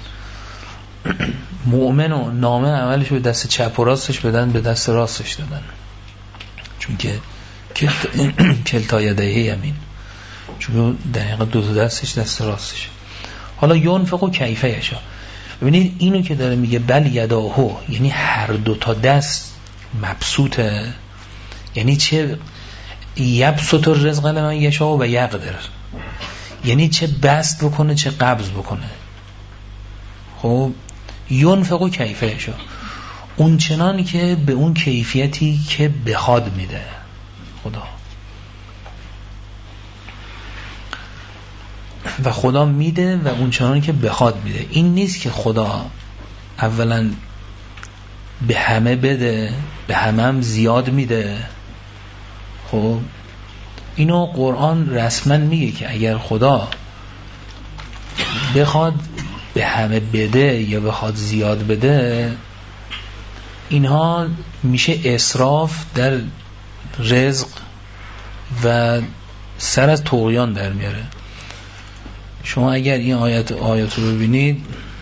مؤمن و نامه عملش به دست چپ و راستش بدن به دست راستش دادن، چون که کلتا یدیه یمین، چون دقیقا 2 دستش دست راستش. حالا ینفق و کیفه یشا. ببینید اینو که داره میگه بل یداهو، یعنی هر 2 دست مبسوطه. یعنی چه یبسط الرزق لمن یشاء و یقدر، یعنی چه بسط بکنه چه قبض بکنه. خب ینفق کیفه یشاء، اون چنانی که به اون کیفیتی که بخواد میده خدا. و خدا میده و اون چنانی که بخواد میده. این نیست که خدا اولا به همه بده، به همه هم زیاد میده. خب اینو قرآن رسما میگه که اگر خدا بخواد به همه بده یا بخواد زیاد بده، اینها میشه اسراف در رزق و سر از طغیان در میاره. شما اگر این آیات رو ببینید،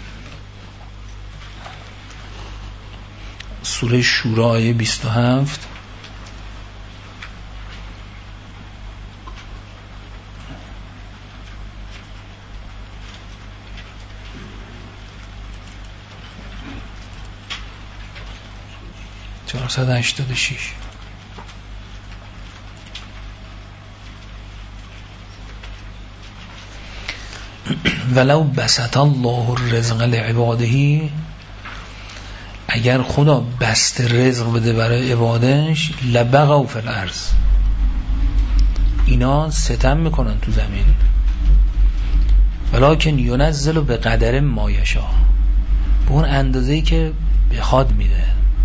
سوره شورا آیه 27، ولو بسط الله الرزق لعباده، اگر خدا بست رزق بده برای عبادش، لبغوا فی الارض، اینا ستم میکنن تو زمین. ولکن ینزل به قدر ما یشاء، به اون اندازه‌ای که بخواد میده.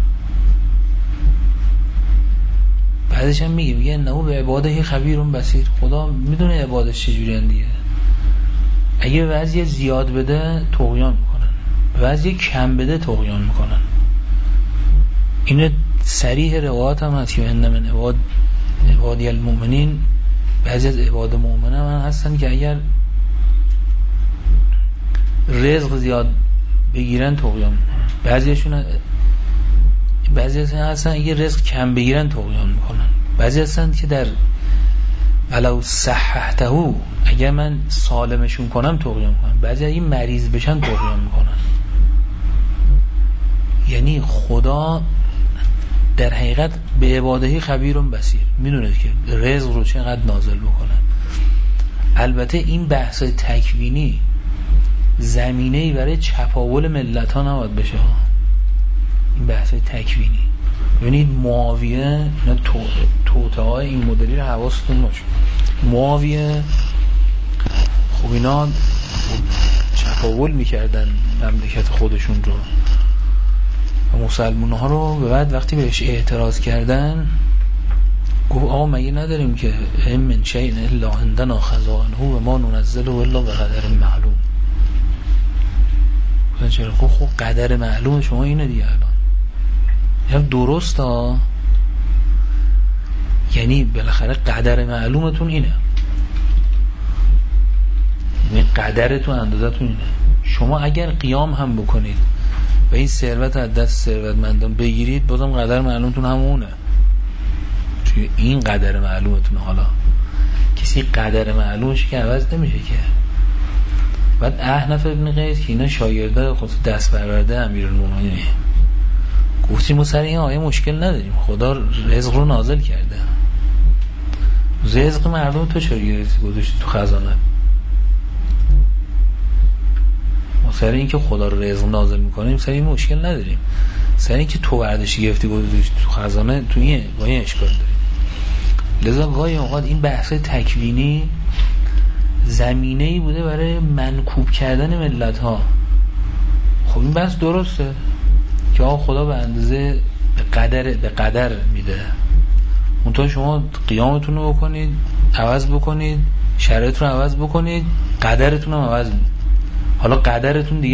بعدش هم میگه انه به عباده خبیر بصیر، خدا میدونه عبادش چجوری دیگه. اگه بعضی زیاد بده طغیان میکنن، بعضی کم بده طغیان میکنن. این صریح روایات هم هست که ان من عبادی المؤمنین، بعضی از عباد مؤمنه هم هستن که اگر رزق زیاد بگیرن طغیان میکنن. بعضی هستن اگه رزق کم بگیرن طغیان میکنن. بعضی هستن که در ولو صححته، اگر من سالمشون کنم طغیان میکنن. بعضی اگه مریض بشن طغیان میکنن. یعنی خدا در حقیقت به عبادهی خبیرون بصیر، میدونه که رزق رو چقدر نازل بکنه. البته این بحث تکوینی زمینه‌ای برای چپاول ملت ها نباید بشه. این بحث تکوینی، ببینید معاویه، اینا توطئه‌های این مدلی رو حواستون باشه. معاویه خب اینا چپاول میکردن مملکت خودشون رو و مسلمان ها رو. به بعد وقتی بهش اعتراض کردن گفت آقا مگه نداریم که من شیء الا عندنا خزائنه و ما ننزله الا بقدر معلوم. چرا؟ خب قدر معلوم شما اینه دیگه. الان درست ها، یعنی بالاخره قدر معلومتون اینه، یعنی قدرتون اندازتون اینه. شما اگر قیام هم بکنید و این ثروت از دست ثروتمندان بگیرید بازم قدر معلومتون همونه، چون این قدر معلومتون. حالا کسی قدر معلومش که عوض نمیشه که. بعد احنف ابن قیس که اینا شاگرده خود دست برورده امیرالمومنینه، گفتیم ما سر این آیه مشکل نداریم، خدا رزق رو نازل کرده، رزق مردم تو چرا گذاشتی تو خزانه؟ ما سر این که خدا رزق نازل میکنه سر این مشکل نداریم، سر این که تو برداشتی گرفتی گذاشتی تو خزانه تو این با این اشکال داریم. لذا گاهی اوقات این بحث تکوینی زمینه‌ای بوده برای منکوب کردن ملت ها. خب این بحث درسته که آقا خدا به اندازه به قدر میده، منتها شما قیامتون رو بکنید، عوض بکنید، شرایط رو عوض بکنید، قدرتون رو عوض بکنید. حالا قدرتون دیگه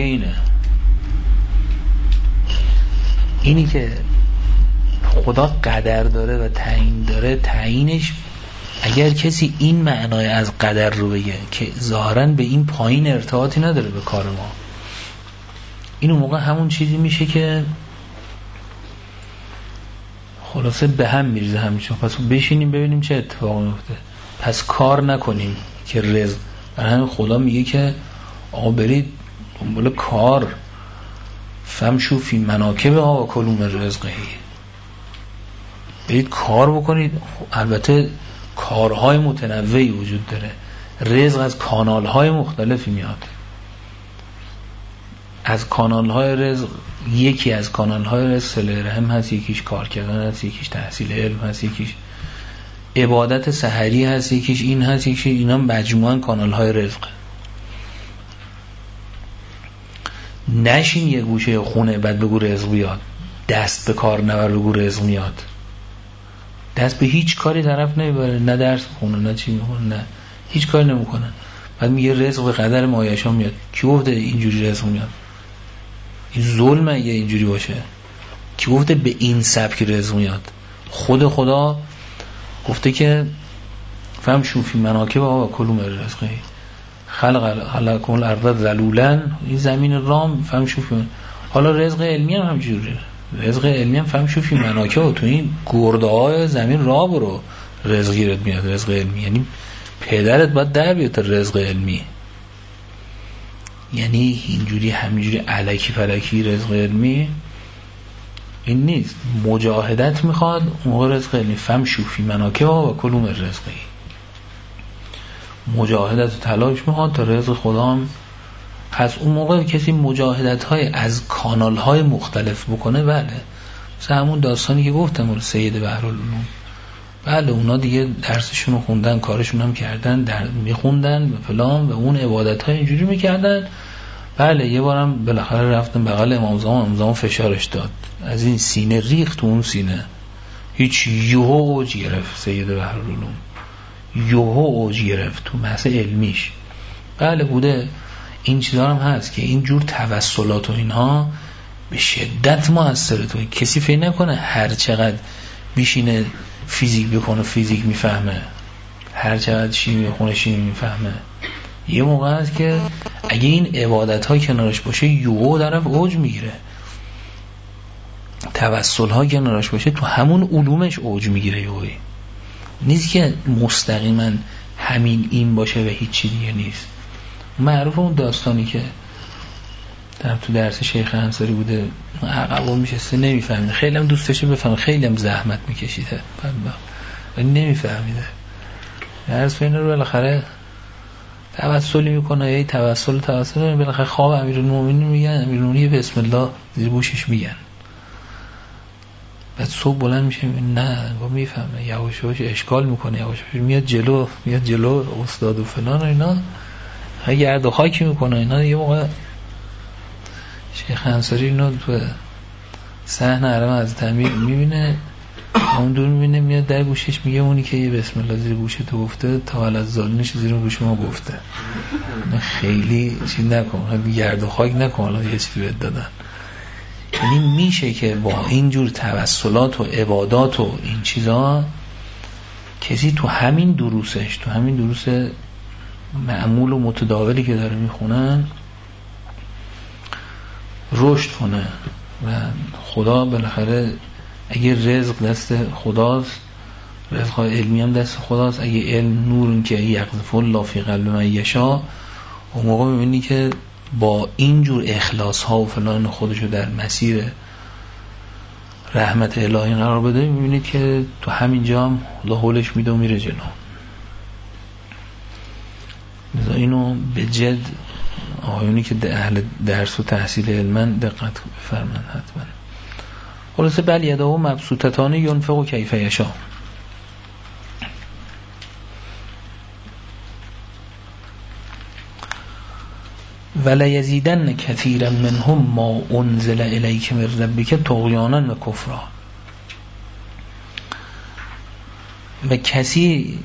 اینی که خدا قدر داره و تعیین داره، تعیینش اگر کسی این معنای از قدر رو بگه که ظاهراً به این پایین ارتباطی نداره به کار ما، این اون موقع همون چیزی میشه که خلاصه به هم میریزه همیشه. پس بشینیم ببینیم چه اتفاقی میفته، پس کار نکنیم که رزق. برای همین خدا میگه که آقا برید دنبال کار، فمشو فی مناکبها و کلوا من رزقه، برید کار بکنید. البته کارهای متنوعی وجود داره، رزق از کانالهای مختلفی میاد. از کانالهای رزق، یکی از کانالهای رزق صله رحم هست، یکیش کار کردن هست، یکیش تحصیل علم هست، یکیش عبادت سحری هست، یکیش این هست، یکیش اینا مجموعاً کانالهای رزقه. نشین یه گوشه خونه بعد بگو رزق بیاد، دست به کار نبر بگو رزق میاد. دست به هیچ کاری طرف نمیبره، نه درس بخونه نه چی میخونه، نه هیچ کاری نمیکنه، بعد میگه رزق به قدر مایشا میاد. کی گفته اینجوری رزق میاد؟ این ظلمه اگه اینجوری باشه. کی گفته به این سبک رزق میاد؟ خود خدا گفته که فمشو فی مناکبها و کلوا من رزقه، خلق الارض ذلولا، این زمین رام فمشو فی. حالا رزق علمی هم همجوریه، رزق علمی هم فمشو فی مناکبها، تو این گرده‌های زمین راه برو رزق گیرت میاد. رزق علمی یعنی پدرت باید در بیاد رزق علمی، یعنی اینجوری همینجوری الکی پلکی رزق علمی این نیست. مجاهدت میخواد موقع رزق علمی، فمشو فی مناکبها و کلوا من رزقه، مجاهدت و تلاش میخواد تا رزق خدا هم پس اون موقع کسی مجاهدت های از کانال های مختلف بکنه. بله مثل همون داستانی که گفتم سید بحرالعلوم، بله اونا دیگه درسشون رو خوندن، کارشون هم کردن، میخوندن و فلان و اون عبادت های اینجوری میکردن. بله یه بارم بالاخره رفتن بغل امام زمان فشارش داد، از این سینه ریخت تو اون سینه، هیچ یهو اوج گرفت سید بحرالعلوم، یهو اوج گرفت تو بحث علمیش. بله بوده این چیزا هم هست که این جور توسلات و اینها به شدت موثره. تو کسی فکر نکنه هر چقدر بیشینه فیزیک بکنه فیزیک میفهمه، هر چقدر شیمی بخونه شیمی میفهمه. یه موقع هست که اگه این عبادت ها کنارش باشه یهو طرف اوج میگیره، توسل ها کنارش باشه تو همون علومش اوج میگیره. یهویی نیست که مستقیما همین این باشه و هیچ چیز دیگه نیست. معروف اون داستانی که تو درس شیخ انصاری بوده، عقبا میشسته نمیفهمید، خیلی هم دوست داشته بفهمه، خیلی هم زحمت میکشیده ولی نمیفهمیده. درس اینا رو بالاخره توسلی میکنه، یه توسل بالاخره خواب امیرالمومنین میگن، امیرالمومنین بسم الله زیر گوشش میگن، بعد صبح بلند میشه نه با میفهمه، یواش یواش اشکال میکنه، یواش یواش میاد جلو استاد و فلان و اینا گرد و خاکی میکنه اینا. یه موقع شیخ انصاری اینو تو صحنه حرم از تعمیر میبینه، اون دور میبینه، میاد در گوشش میگه اونی که یه بسم الله زیر گوش تو گفته تا ولد زالینش زیر گوش ما گفته. خیلی چیز نکن، گرد و خاک نکن، حالا یه چیزی بهت دادن. یعنی میشه که با اینجور توسلات و عبادات و این چیزا کسی تو همین دروسش، تو همین دروس معمول و متداولی که داره میخونن رشد کنه و خدا بالاخره اگه رزق دست خداست، رزق علمی هم دست خداست، اگه علم نور که یقذف الله فی قلب من یشاء، اون موقع میبینی که با اینجور اخلاص ها و فلان خودشو در مسیر رحمت الهی قرار بده، میبینید که تو همین جا هم الله حولش میده و میره جلو. اینو به جد آقایونی که اهل درس و تحصیل علمن دقت بفرمن حتما. خلاصه بل یداه مبسوطتان ینفق کیف یشاء. ولیزیدن کثیرا منهم ما انزل الیک من ربک طغیانا و کفرا. و کثیر،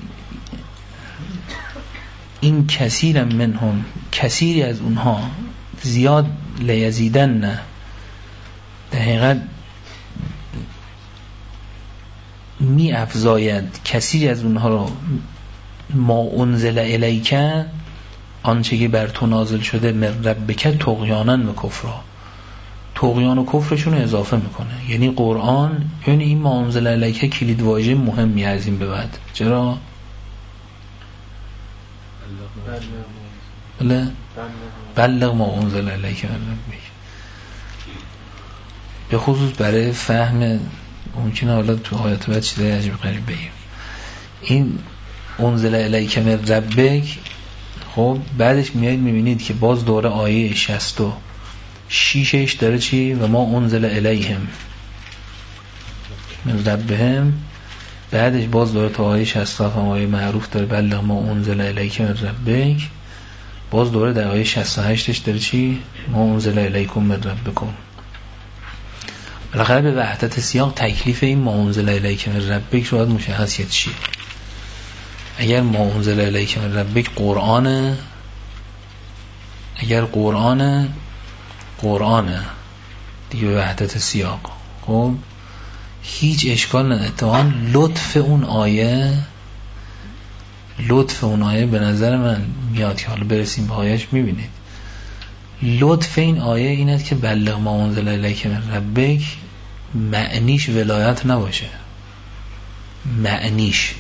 این کثیرا منهم، کثیری از اونها، زیاد لیزیدن نه، در حقیقت می افزاید کثیری از اونها رو، ما انزل الیک، آنچه که بر تو نازل شده، من ربک طغیانا و کفرا، طغیان و کفرشون رو اضافه میکنه. یعنی قرآن، یعنی این ما انزل الیک کلید واژه مهمی از این به بعد. چرا؟ بلغ ما انزل الیک من ربک، به خصوص برای فهم ممکنه حالا تو آیات بعد چیزای عجیب غریب بگیم. این انزل الیک من ربک، خب بعدش میایید میبینید که باز دوره آیه 66 داره چی؟ و ما انزل الیهم من ربهم. بعدش باز دوره تا آیه 67 هم آیه معروف داره بلغ ما انزل الیک من ربک. باز دوره در آیه 68 داره چی؟ ما انزل الیکم من ربکم. بالاخره به وحدت سیاق تکلیف این ما انزل الیک من ربک رو باید مشخص کنید چیه. اگر ما انزل الیک من ربک قرآنه، اگر قرآنه دیگه به وحدت سیاق، خب هیچ اشکال نداره. اتفاقاً لطف اون آیه به نظر من میاد که حالا برسیم به آیهش میبینید لطف این آیه این است که بلغ ما انزل الیک من ربک معنیش ولایت نباشه، معنیش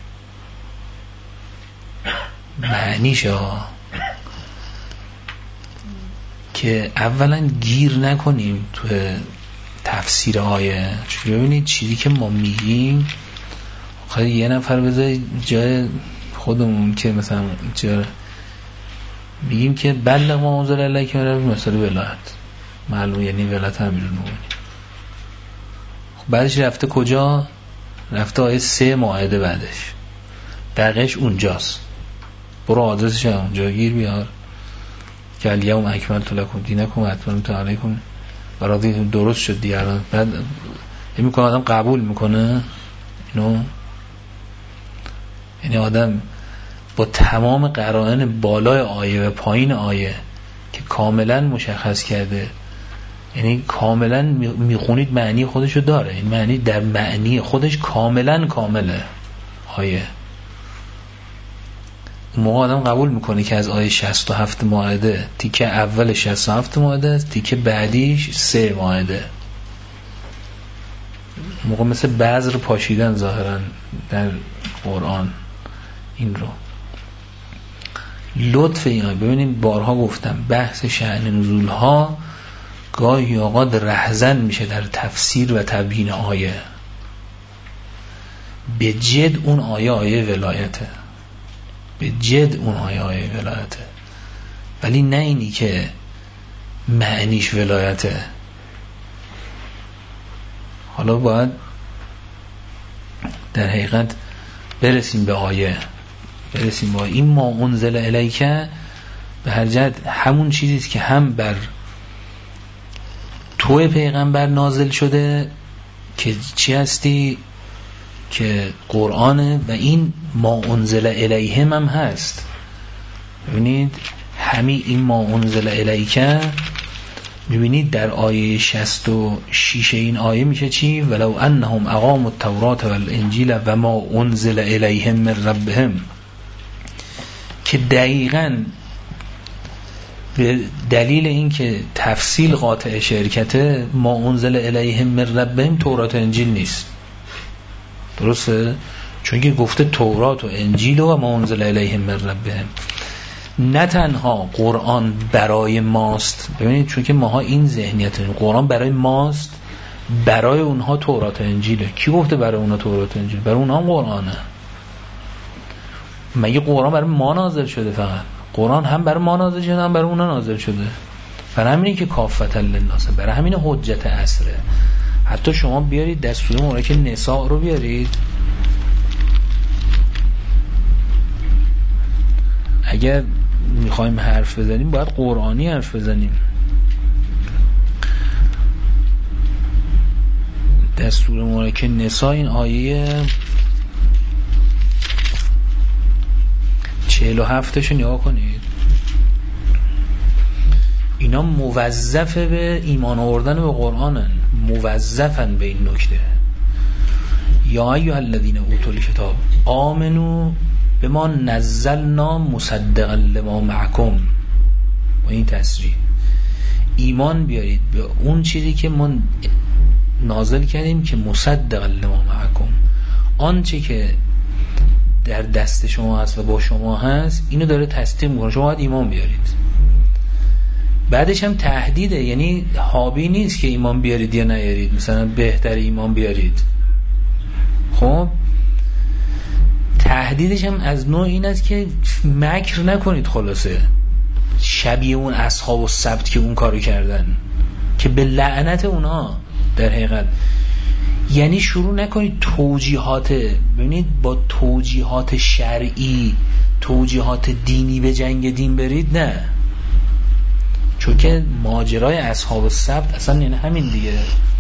که اولا گیر نکنیم تو تفسیر آیه. چون ببینید چیزی که ما میگیم خیلی یه نفر بذاری جای خودمون که مثلا جای میگیم که بلغ ما انزل الیک من ربک مثلا ولایت معلوم، یعنی ولایت امیرالمومنین. خب بعدش رفته کجا؟ رفته آیه 3 مائده، بعدش دقیقش اونجاست. برو آدرسش اونجا گیر بیار که الیوم اکملت لکم دینکم و اتممت علیکم و رضیت. درست شد دیگه. بعد این میکنه آدم قبول میکنه اینو، یعنی آدم با تمام قرائن بالای آیه و پایین آیه که کاملا مشخص کرده، یعنی کاملا میخونید معنی خودشو داره، این معنی در معنی خودش کاملا کامله آیه. اون موقع آدم قبول میکنه که از آیه 67 مائده تیکه اول 67 مائده است، تیکه بعدیش 3 مائده. موقع مثل بذر پاشیدن ظاهرا در قرآن این رو. لطف اینا ببینید، بارها گفتم بحث شأن نزول ها گاهی اوقات رهزن میشه در تفسیر و تبیین آیه. به جد اون آیه ولایته. به جد اونهای ولایته، ولی نه اینی که معنیش ولایته. حالا باید در حقیقت برسیم به آیه، این ما انزل الیکه به هر جهت همون چیزیست که هم بر تو پیغمبر نازل شده که چی هستی، که قرآنه، و این ما انزل الیهم هم هست. ببینید همین این ما انزل الیکه، ببینید در آیه 66 این آیه میشه چی؟ ولو انهم اقاموا التوراة والانجیل و ما انزل الیهم من ربهم، که دقیقاً به دلیل اینکه تفصیل قاطع شرکته، ما انزل الیهم من ربهم تورات و انجیل نیست. درسته؟ چون که گفته تورات و انجیل و ما انزل الیهم من ربهم. نه تنها قرآن برای ماست، ببینید چون که ماها این ذهنیت، قرآن برای ماست، برای اونها تورات و انجیله. کی گفته برای اونها تورات و انجیل؟ برای اونها قرآنه. مگه قرآن برای ما نازل شده؟ فقط قرآن هم برای ما نازل شده، هم برای اونها نازل شده. برای همینه که کافة للناس، برای همین حجت عصره. حتی شما بیارید دستور مبارک نساء رو بیارید، اگر میخوایم حرف بزنیم باید قرآنی حرف بزنیم. دستور مبارک نساء این آیه 47 نگاه کنید. اینا موظفه به ایمان آوردن به قرآنن، موظفن به این نکته. یا ایها الذین اوتوا الکتاب آمنوا بما نزلنا مصدقا لما معکم، با این تصریح ایمان بیارید به اون چیزی که ما نازل کردیم که مصدقا لما معکم، آنچه که در دست شما هست و با شما هست اینو داره تصدیق میکنه، شما باید ایمان بیارید. بعدش هم تهدیده، یعنی حابی نیست که ایمان بیارید یا نیارید، مثلا بهتر ایمان بیارید. خب تهدیدش هم از نوع این است که مکر نکنید، خلاصه شبیه اون اصحاب السبت که اون کارو کردن، که به لعنت اونا در حقیقت. یعنی شروع نکنید توجیهات، ببینید با توجیهات شرعی، توجیهات دینی به جنگ دین برید، نه. چون که ماجرای اصحاب السبت اصلا یعنی همین دیگه.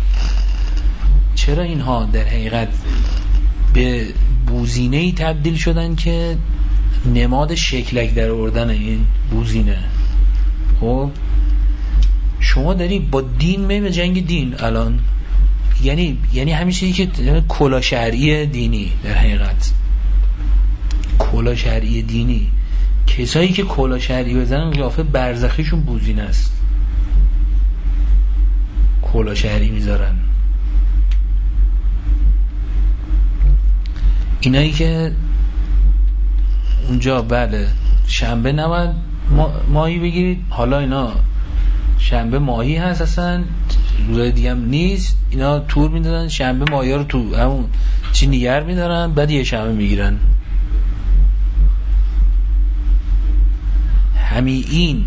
چرا اینها در حقیقت به بوزینه‌ای تبدیل شدن که نماد شکلک در آوردن این بوزینه؟ خب شما داری با دین می به جنگ دین الان، یعنی همین چیزی که کلا شرعی دینی، در حقیقت کلا شرعی دینی، کسایی که کلا شرعی بزنن قیافه برزخیشون بوزینه است، کلا شرعی میذارن. اینایی که اونجا بله شنبه نباید ماهی بگیرید، حالا اینا شنبه ماهی هست، اصلا روزای دیگه هم نیست، اینا تور میدادن شنبه ماهی ها رو تو همون چی نیگر میدارن، بعد یه شنبه میگیرن. همین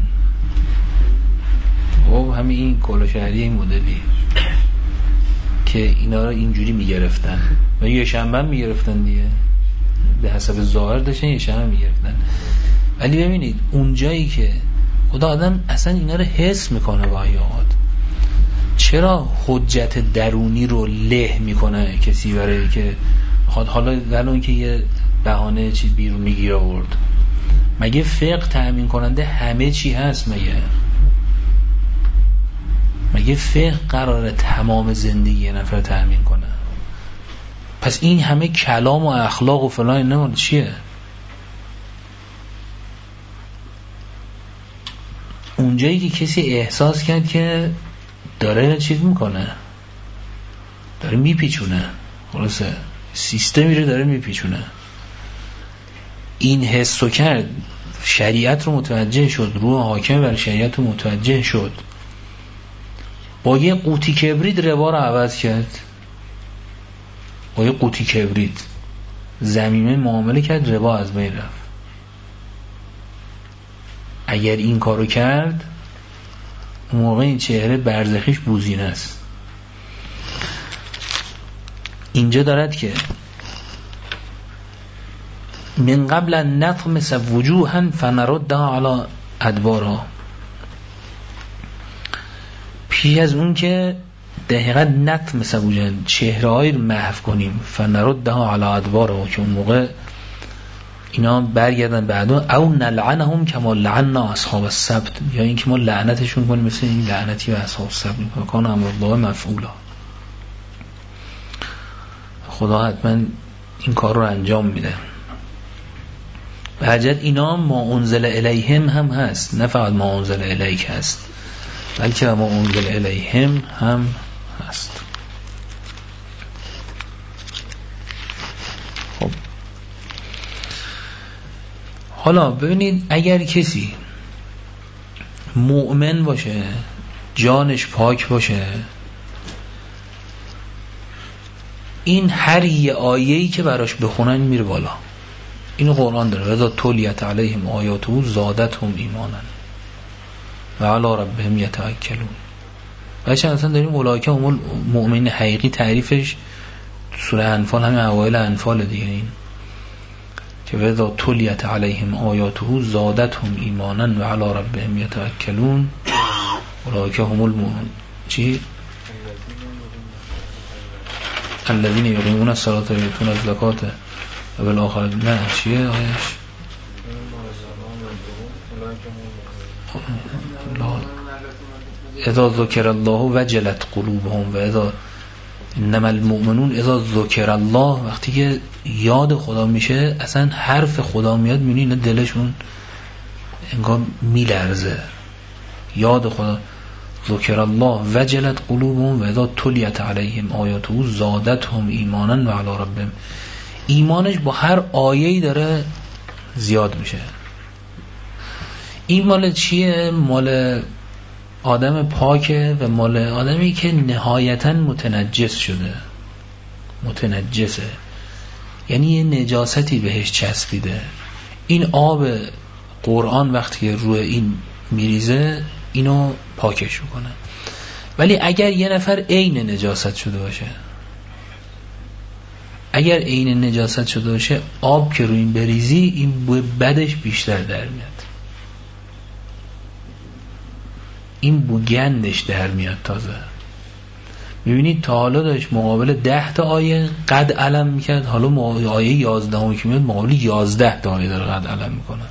این کلا شهری این مدلی که اینا رو اینجوری میگرفتن و یه شنبه هم میگرفتن دیگه، به حسب ظاهر داشتن یه شنبه میگرفتن. ولی ببینید اونجایی که خدا آدم اصلا اینا رو حس میکنه گاهی اوقات، چرا حجت درونی رو له میکنه کسی برای که حالا در اون که یه بهانه چی بیرونی گیر آورد؟ مگه فقه تأمین کننده همه چی هست؟ مگه فقه قراره تمام زندگی یه نفر تأمین کنه؟ پس این همه کلام و اخلاق و فلان نمال چیه؟ اونجایی که کسی احساس کرد که داره چیز میکنه، داره میپیچونه، خلاصه سیستمی رو داره میپیچونه، این حسو کرد، شریعت رو متوجه شد، روح حاکم بر شریعت رو متوجه شد، با یه قوطی کبریت ربا رو عوض کرد، با یه قوطی کبریت زمینه معامله کرد، ربا از بین رفت. اگر این کارو کرد اون موقع این چهره برزخیش بوزینه است. اینجا دارد که من قبل ان نطمس وجوها فنردها علی ادبارها، پیش از اون که در حقیقت نطمس وجوها چهره هایی رو محو کنیم، فنردها علی ادبارها که اون موقع اینا برگردن بعدو، او نلعنهم کما لعنا اصحاب السبت، یا اینکه ما لعنتشون کنیم مثل این لعنتی به اصحاب السبت میکنه. کان امر الله مفعولا، خدا حتما این کار رو انجام میده. به حجت اینا ما انزل الیهم هم هست، نه فقط ما انزل الیک هست، بلکه ما انزل الیهم هم هست. خب حالا ببینید اگر کسی مؤمن باشه، جانش پاک باشه، این هر یه آیه‌ای که براش بخونن میره بالا. این قرآن داره وذا تولیت علیهم آیاته زادتهم ایمانا و علی ربهم یتوکلون. بچه اصلا داریم اولئک هم المؤمنین حقیقی، تعریفش سوره انفال، همین اوایل انفال دیگه، این که وذا تولیت علیهم آیاته زادتهم ایمانا و علی ربهم یتوکلون اولئک هم المؤمنون چی؟ الذين يقيمون الصلاة ويؤتون الزكاة و بالآخر نه چیه آیش؟ اذا ذکر الله وجلت قلوبهم و اذا انما المؤمنون اذا ذکر الله، وقتی که یاد خدا میشه اصلا حرف خدا میاد میبینی اینا دلشون انگار میلرزه. یاد خدا ذکر الله وجلت قلوبهم و اذا تلیت علیهم آیاته زادتهم ایمانا و علی ربهم، ایمانش با هر آیه‌ای داره زیاد میشه. این مال چیه؟ مال آدم پاکه و مال آدمی که نهایتاً متنجس شده. متنجسه یعنی یه نجاستی بهش چسبیده. این آب قرآن وقتی روی این میریزه اینو پاکش میکنه. ولی اگر یه نفر عین نجاست شده باشه، اگر عین نجاست شده باشه، آب که روی این بریزی این بوی بدش بیشتر در میاد، این بو گندش در میاد تازه. میبینید تا حالا داشت مقابل 10 تا آیه قد علم میکرد، حالا آیه 11 که میاد مقابل 11 تا آیه داره قد علم میکنه.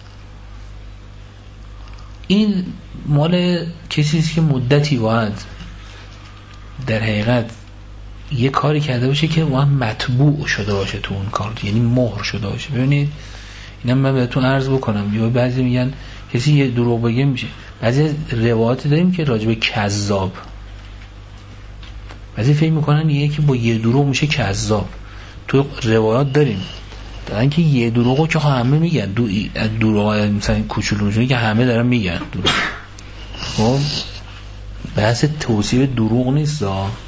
این مال کسیست که مدتی باید در حقیقت یه کاری کرده باشه که واقعا مطبوع شده باشه تو اون کار، یعنی مهر شده باشه. ببینید اینم من بهتون عرض بکنم، یا بعضی میگن کسی یه دروغ بگه میشه. بعضی روایات داریم که راجب کذاب، بعضی فکر میکنن یکی با یه دروغ میشه کذاب. تو روایات داریم دارن که یه دروغو که همه میگن، دروغ مثلا کوچولوشونی که همه دارن میگن دروغ. خب بحث توصیف دروغ نیست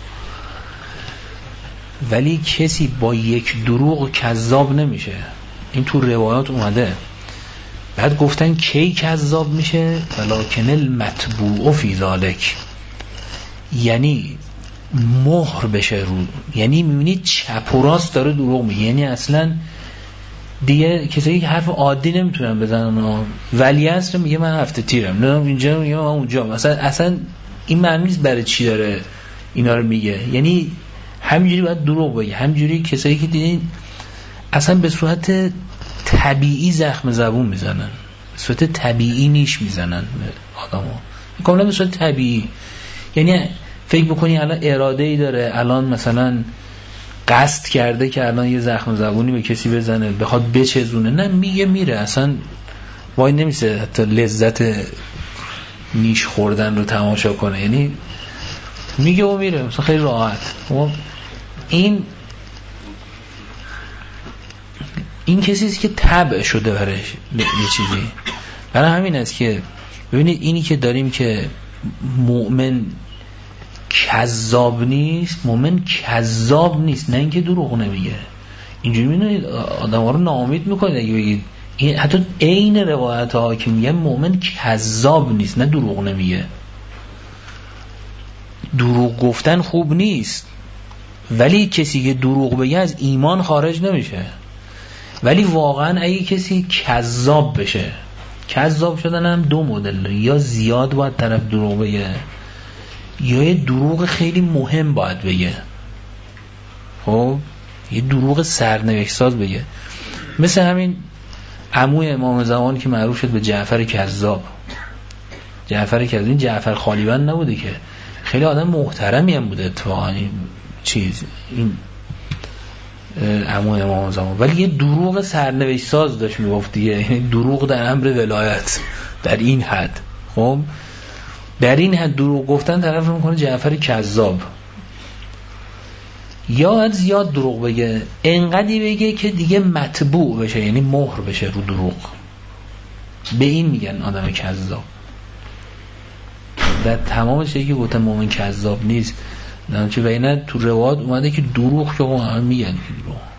ولی کسی با یک دروغ کذاب نمیشه. این تو روایات اومده. بعد گفتن کی کذاب میشه؟ ولکن المطبوع فی ذالک، یعنی مهر بشه رو، یعنی میبینید چپ و راست داره دروغ میگه، یعنی اصلا دیگه کسی که حرف عادی نمیتونن بزنن. ولی اصلا میگه من هفته تیرم، نه اینجا میگه من اونجا، اصلا این معنی نیست برای چی داره اینا رو میگه. یعنی همینجوری باید دروغ بگه. همینجوری کسایی که دیدین اصلا به صورت طبیعی زخم زبون میزنن، به صورت طبیعی نیش میزنن آدمو، کاملا به صورت طبیعی. یعنی فکر بکنی الان اراده ای داره، الان مثلا قصد کرده که الان یه زخم زبونی به کسی بزنه، بخواد بچزونه، نه میگه میره، اصلا وای نمیشه حتی لذت نیش خوردن رو تماشا کنه، یعنی میگه و میره مثلا خیلی راحت. این کسیست که تبع شده برش یه چیزی. برای همین است که ببینید اینی که داریم که مؤمن کذاب نیست، مؤمن کذاب نیست، نه اینکه دروغ نمیگه. اینجوری میدونید آدم ها رو ناامید میکنید اگه بگید این حتی عین روایت ها که میگه مؤمن کذاب نیست، نه دروغ نمیگه. دروغ گفتن خوب نیست، ولی کسی که دروغ بگه از ایمان خارج نمیشه. ولی واقعا اگه کسی کذاب بشه، کذاب شدن هم دو مدل، یا زیاد باید طرف دروغ بگه یا یه دروغ خیلی مهم باید بگه. خب یه دروغ سرنوشت ساز بگه، مثل همین عموی امام زمان که معروف شد به جعفر کذاب. جعفر کذاب، این جعفر خالیبند نبوده که، خیلی آدم محترمی هم بوده اتفاقا این چیز، این عموی امام زمان، ولی یه دروغ سرنوشت ساز داشت میگفت دیگه، یعنی دروغ در امر ولایت در این حد. خب در این حد دروغ گفتن طرف رو میکنه جعفر کذاب. یا از زیاد دروغ بگه، انقدی بگه که دیگه مطبوع بشه، یعنی مهر بشه رو دروغ، به این میگن آدم کذاب. در تمام چیزی که گفتن مؤمن کذاب نیست، نمیشه بینه تو روایات اومده که دروغ که همه میگن که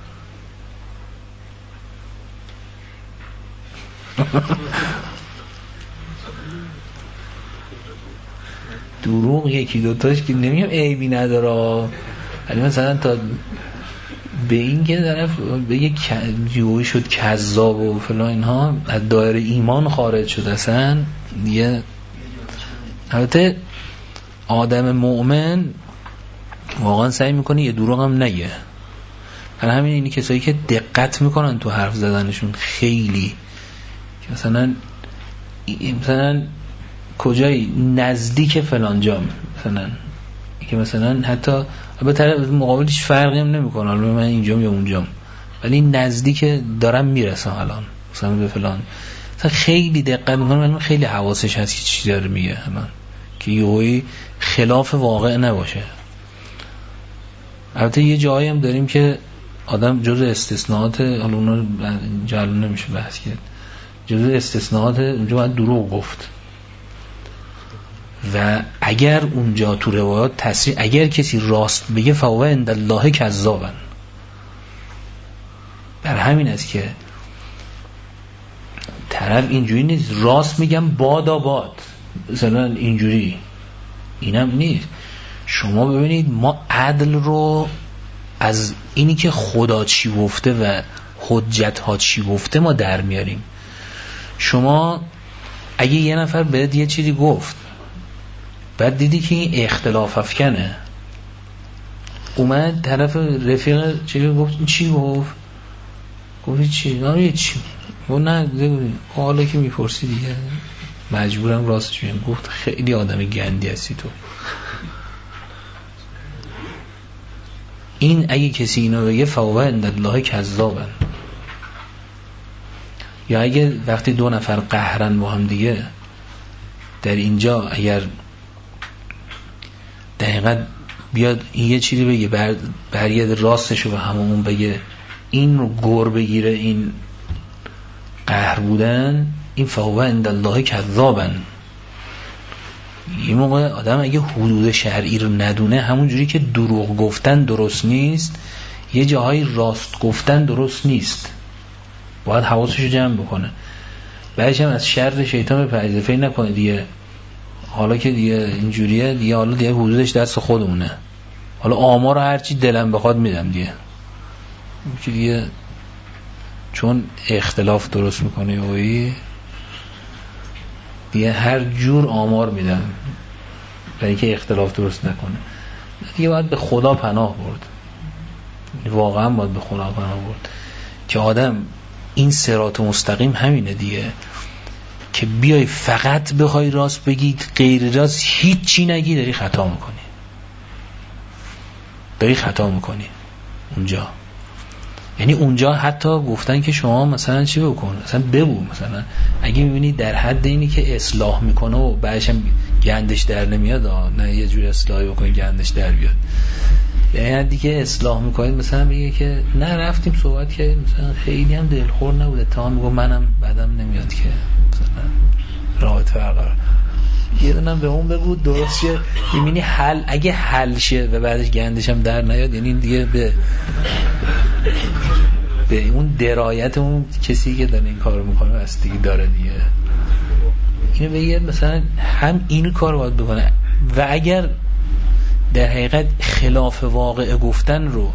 دروغ یکی دوتاش که نمیم عیبی نداره، ولی مثلا تا به این که طرف بگه جوی شد کذاب و فلان اینها، از دایره ایمان خارج شد اصلا دیگه. البته آدم مؤمن واقعا سعی میکنه یه دروغ هم نگه. برای همین اینی کسایی که دقت میکنن تو حرف زدنشون خیلی، که مثلا کجایی نزدیک فلان جام، مثلا که مثلا حتی به طرف مقابلش فرقی هم نمیکنه، البته من اینجام یا اونجام، ولی نزدیک دارم میرسم الان مثلا به فلان، مثلا خیلی دقت میکنه، من خیلی حواسش هست که چی داره میگه الان، که یهویی خلاف واقع نباشه. البته یه جایی هم داریم که آدم جزء استثناءات، حالا اونا جلو نمیشه بحث کرد، جزء استثناءات اونجا باید دروغ گفت. و اگر اونجا تو روایات تصریح، اگر کسی راست بگه فهو عند الله کذابن. بر همین است که طرف اینجوری نیست راست میگم باد مثلا اینجوری، اینم نیست. شما ببینید ما عدل رو از اینی که خدا چی گفته و حجت ها چی گفته ما در میاریم. شما اگه یه نفر بهت یه چیزی گفت، بعد دیدی که این اختلاف افکنه، اومد طرف رفیق چی گفت، این چی گفت؟ گفت چی؟ نه چی؟ گفت نه دیگه، حالا که میپرسی دیگه مجبورم راستش بگم. گفت خیلی آدم گندی هستی تو. این اگه کسی اینو بگه فهو عند الله کذابن. یا اگه وقتی دو نفر قهرن با هم دیگه، در اینجا اگر دقیقا بیاد این یه چیزی بگه، برگرد راستشو به همون بگه، این رو گور بگیره، این قهر بودن، این فهو عند الله کذابن. یه موقع آدم اگه حدود شرعی رو ندونه، همون جوری که دروغ گفتن درست نیست، یه جاهای راست گفتن درست نیست، باید حواسش رو جمع بکنه. بعدش هم از شر شیطان بپرهیزه، فکر نکنه دیگه حالا که دیگه اینجوریه دیگه، حالا دیگه حدودش دست خودمونه، حالا آمار رو هرچی دلم بخواد میدم دیگه چون اختلاف درست میکنه وی دیگه هر جور آمار میدم برای که اختلاف درست نکنه دیگه. باید به خدا پناه برد، واقعا باید به خدا پناه برد که آدم این صراط مستقیم همینه دیگه، که بیای فقط بخوای راست بگی، غیر راست هیچی نگی، داری خطا میکنی اونجا. یعنی اونجا حتی گفتن که شما مثلا چی بکن، مثلا بگو، مثلا اگه میبینی در حد اینی که اصلاح میکنه و بعدش هم گندش در نمیاد، نه یه جور اصلاحی بکنی گندش در بیاد، یعنی حدی که اصلاح میکنید مثلا بگه که نه رفتیم صحبت که مثلا خیلی هم دلخور نبوده، تا میگم منم بعدم نمیاد که مثلا رابطه برقرار، یه دونم به اون بگو درست شه، میبینی حل، اگه حل شه و بعدش گندش هم در نیاد، یعنی دیگه به به اون درایت اون کسی که داره این کارو میکنه بستگی داره دیگه. اینو بگید مثلا هم این کار باید بکنه و اگر در حقیقت خلاف واقع گفتن رو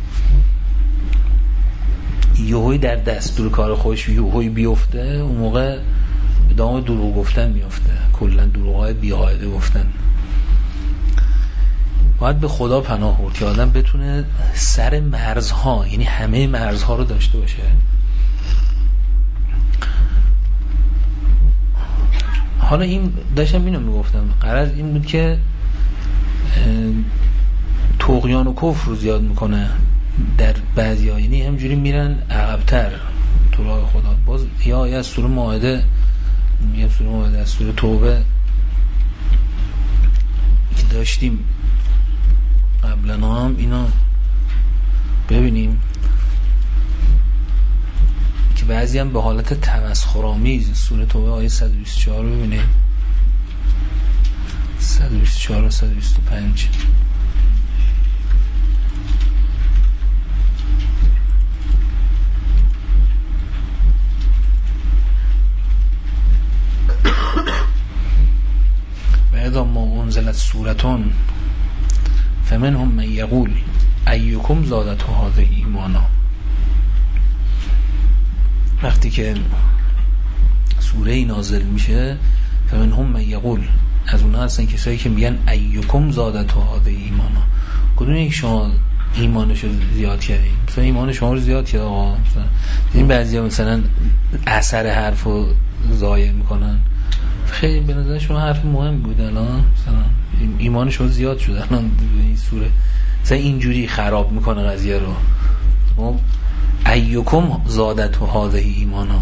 یهویی در دستور کار خودش یهویی بیفته، اون موقع به دام دروغ گفتن میفته، کلا دروغ‌های بی‌قاعده گفتن. باید به خدا پناه برد که آدم بتونه سر مرزها، یعنی همه مرزها رو داشته باشه. حالا این داشتم اینو میگفتم، غرض این بود که طغیان و کفر رو زیاد میکنه در بعضی ها، یعنی همجوری میرن عقب‌تر تو راه خدا. باز یا از سوره مائده، یا سوره مائده، از سوره توبه که داشتیم قبلا هم اینا ببینیم که بعضی هم به حالت تمسخرآمیز. سوره توبه آیه 124 رو ببینید، 124 و 125. و اذا ما انزلت سورتون فمنهم من یقول ایکم زادته هذه ایمانا. وقتی که سوره نازل میشه فمنهم من یقول، از اونها هستن کسایی که میگن ایکم زادته هذه ایمانا، کدوم یک شما ایمانشو زیاد کردین؟ مثلا ایمان شما رو زیاد کرد آقا. مثلا این بعضیا مثلا اثر حرفو ضایع میکنن. خیلی به نظر شما حرف مهم بود الان، مثلا ایمان شما زیاد شد الان این سوره مثلا اینجوری خراب میکنه قضیه رو. ایکم زادته هذه ایمانا،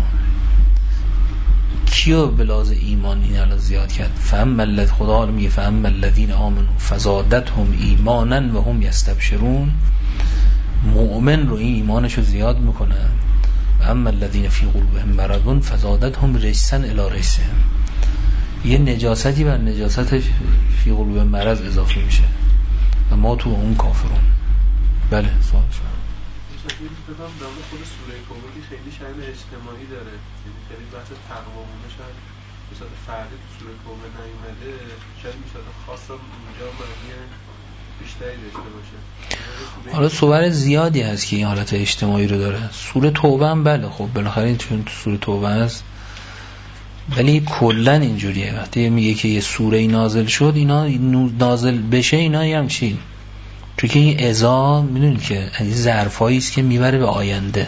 کیو بلاز ایمان این الان زیاد کرد؟ فاما الذین، خدا میگه فاما الذین آمنوا فزادتهم ایمانا و هم یستبشرون. مؤمن رو این ایمانشو زیاد میکنه. اما الذین فی قلوبهم مرض فزادتهم رجسا الی رجسهم، یه نجاستی بر نجاست فی قلوب مرض اضافه میشه و ما تو اون کافرون. بله سوال شما. بدم در خود سوره توبه خیلی شأن اجتماعی داره، یعنی خیلی بحث تقوامونه شاید به صورت فردی تو سوره توبه نیومده، شاید به صورت خاص اونجا معنی بیشتری داشته باشه. حالا صور زیادی هست که این حالت اجتماعی رو داره. سوره توبه هم بله خب بالاخره این چون تو سوره توبه هست، ولی کلا اینجوریه. وقتی میگه که یه سوره نازل شد، اینا نازل بشه اینا هم چی؟ چون که این ازا میدونید که این ظرفایی است که میبره به آینده.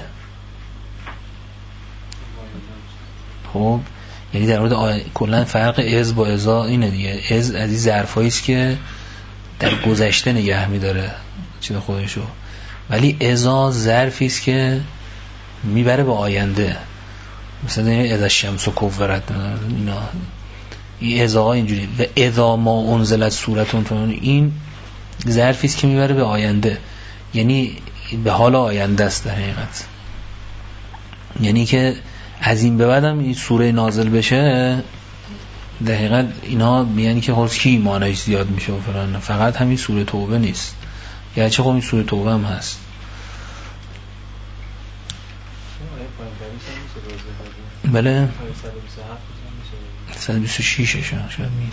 خب یعنی در مورد کلا فرق از با ازا اینه دیگه. از این ظرفایی است که در گذشته نگه میداره چیز خودشو، ولی ازا ظرفی است که میبره به آینده. مثلا از الشمس کورت اینا، این ازا اینجوری. و اذا ما انزلت سورتون، این ظرفی است که میبره به آینده، یعنی به حال آینده است در حقیقت. یعنی که از این به بعدم این سوره نازل بشه در حقیقت اینا میگن که خلاص کی ایمانش زیاد میشه و فلان. فقط همین سوره توبه نیست، گرچه خب این سوره توبه هم هست. بله 126 شاید می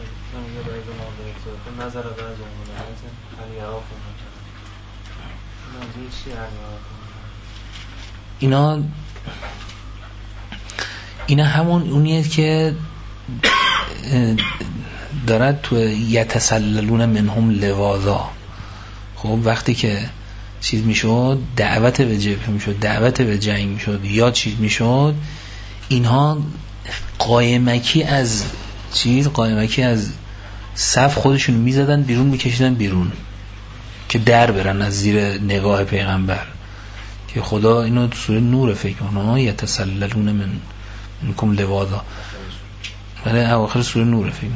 نظر بعضی اینا همون اونیه که دارد تو یتسللون منهم لواذا. خب وقتی که چیز میشد، دعوت به جبهه میشد، دعوت به جنگ میشد یا چیز میشد، اینها قائمکی از چیز، قائمکی از صف خودشون میزدن بیرون، میکشیدن بیرون که در برن از زیر نگاه پیغمبر. که خدا اینو تو سوره نور فکر کنه یتسللون منکم لواذا، ولی اواخر سوره نور فکر کنه.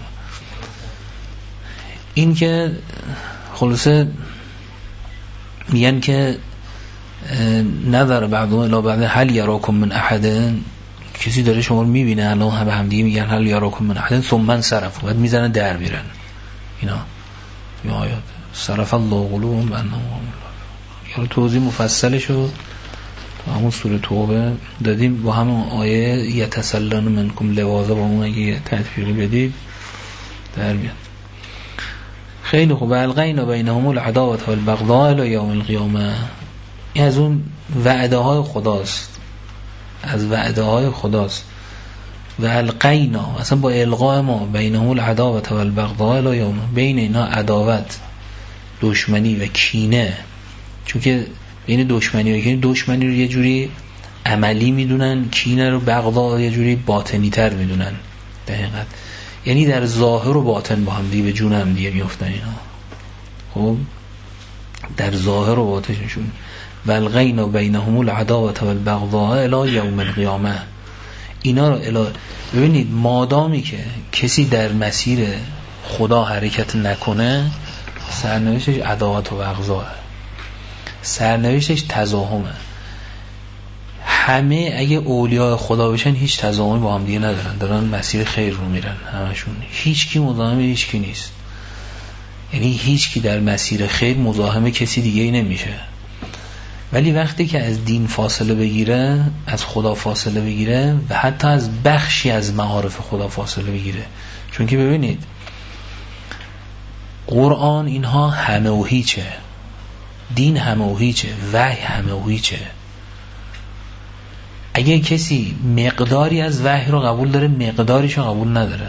این که خلاصه میگن که نظر بعضهم الی بعض هل یراکم من احد، کسی داره شما رو میبینه الان به هم دیگه میگن هل یراکم من احد ثم انصرفوا، بعد میزنن در میرن. اینا این آیات صرف الله قلوبهم بانهم یا توضیح مفصلشو تو همون سوره توبه دادیم، با همون آیه یتسللن منکم لواذا، با اون اگه تطبیقی بدید در میاد. خیلی خوب. القینا بینهم العداوة والبغضاء الی یوم القیامه. این از اون وعده های خداست، از وعده های خداست. و القینا اصلا با القاء ما بینهم العداوة والبغضاء الی یوم، بین اینا عداوت، دشمنی و کینه. چون که بین دشمنی و کینه، دشمنی رو یه جوری عملی میدونن، کینه رو بغضا یه جوری باطنی تر میدونن. دقیقاً یعنی در ظاهر و باطن با هم دیگه به جون هم دیگه میافتن اینا. خب در ظاهر و باطنشون. والغینا بینهم العداوة والبغضاء الی یوم القیامه. اینا رو ببینید، مادامی که کسی در مسیر خدا حرکت نکنه، سرنوشتش عداوت و بغضاء، سرنوشتش تزاحمه. همه اگه اولیاء خدا بشن هیچ تزاحمی با هم دیگه ندارن، دارن مسیر خیر رو میرن همشون. هیچ کی مزاحم هیچ کی نیست. یعنی هیچ کی در مسیر خیر مزاحم کسی دیگه ای نمیشه. ولی وقتی که از دین فاصله بگیره، از خدا فاصله بگیره و حتی از بخشی از معارف خدا فاصله بگیره. چون که ببینید قرآن اینها همه و هیچه، دین همه و هیچه، وحی همه و هیچه. اگه کسی مقداری از وحی رو قبول داره، مقداریش رو قبول نداره،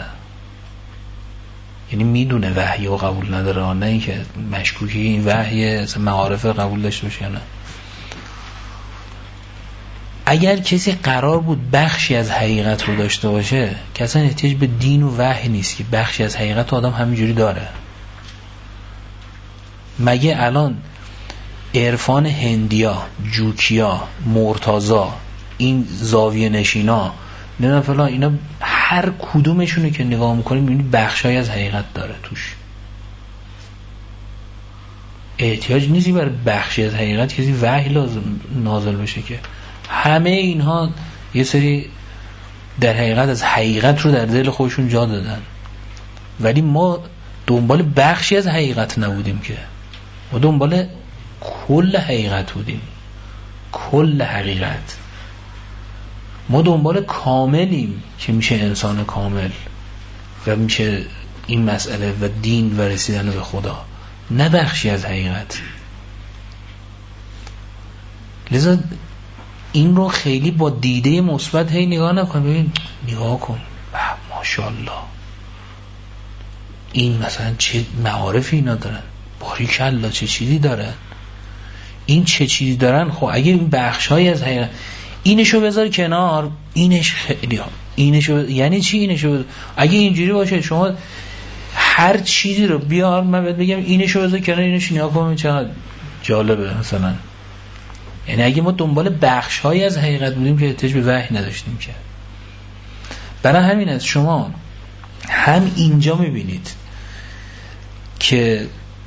یعنی میدونه وحی رو قبول نداره، نه اینکه مشکوکی این وحی معارف قبول داشته باشه یا نه. اگر کسی قرار بود بخشی از حقیقت رو داشته باشه، که اصلا احتیاج به دین و وحی نیست، که بخشی از حقیقت آدم همینجوری داره. مگه الان عرفان هندیا، جوکیا، مرتضا، این زاویه نشینا، نه فلان، اینا هر کدومشونو که نگاه میکنیم میبینید بخشای از حقیقت داره توش. احتیاج نیستی برای بخشی از حقیقت کسی وحی لازم نازل بشه، که همه اینها یه سری در حقیقت از حقیقت رو در دل خودشون جا دادن. ولی ما دنبال بخشی از حقیقت نبودیم، که ما دنبال کل حقیقت بودیم، کل حقیقت. ما دنبال کاملیم که میشه انسان کامل و میشه این مسئله و دین و رسیدن به خدا، نه بخشی از حقیقت. لذا این رو خیلی با دیده مثبت هی نگاه نکن. ببین نگاه کن، ماشاءالله این مثلا چه معارفی اینا دارن، باریکالله چه چیزی دارن، این چه چیزی دارن. خب اگه این بخشایی از حقیقت، اینشو بذار کنار، اینش خیلی اینشو یعنی چی اینشو بذار؟ اگه اینجوری باشه شما هر چیزی رو بیار من بهت بگم اینشو بذار کنار، اینشو نگاه کن چقدر جالبه مثلا. یعنی اگه ما دنبال بخش‌هایی از حقیقت بودیم که احتیاج به وحی نداشتیم. که برای همین است شما هم اینجا میبینید که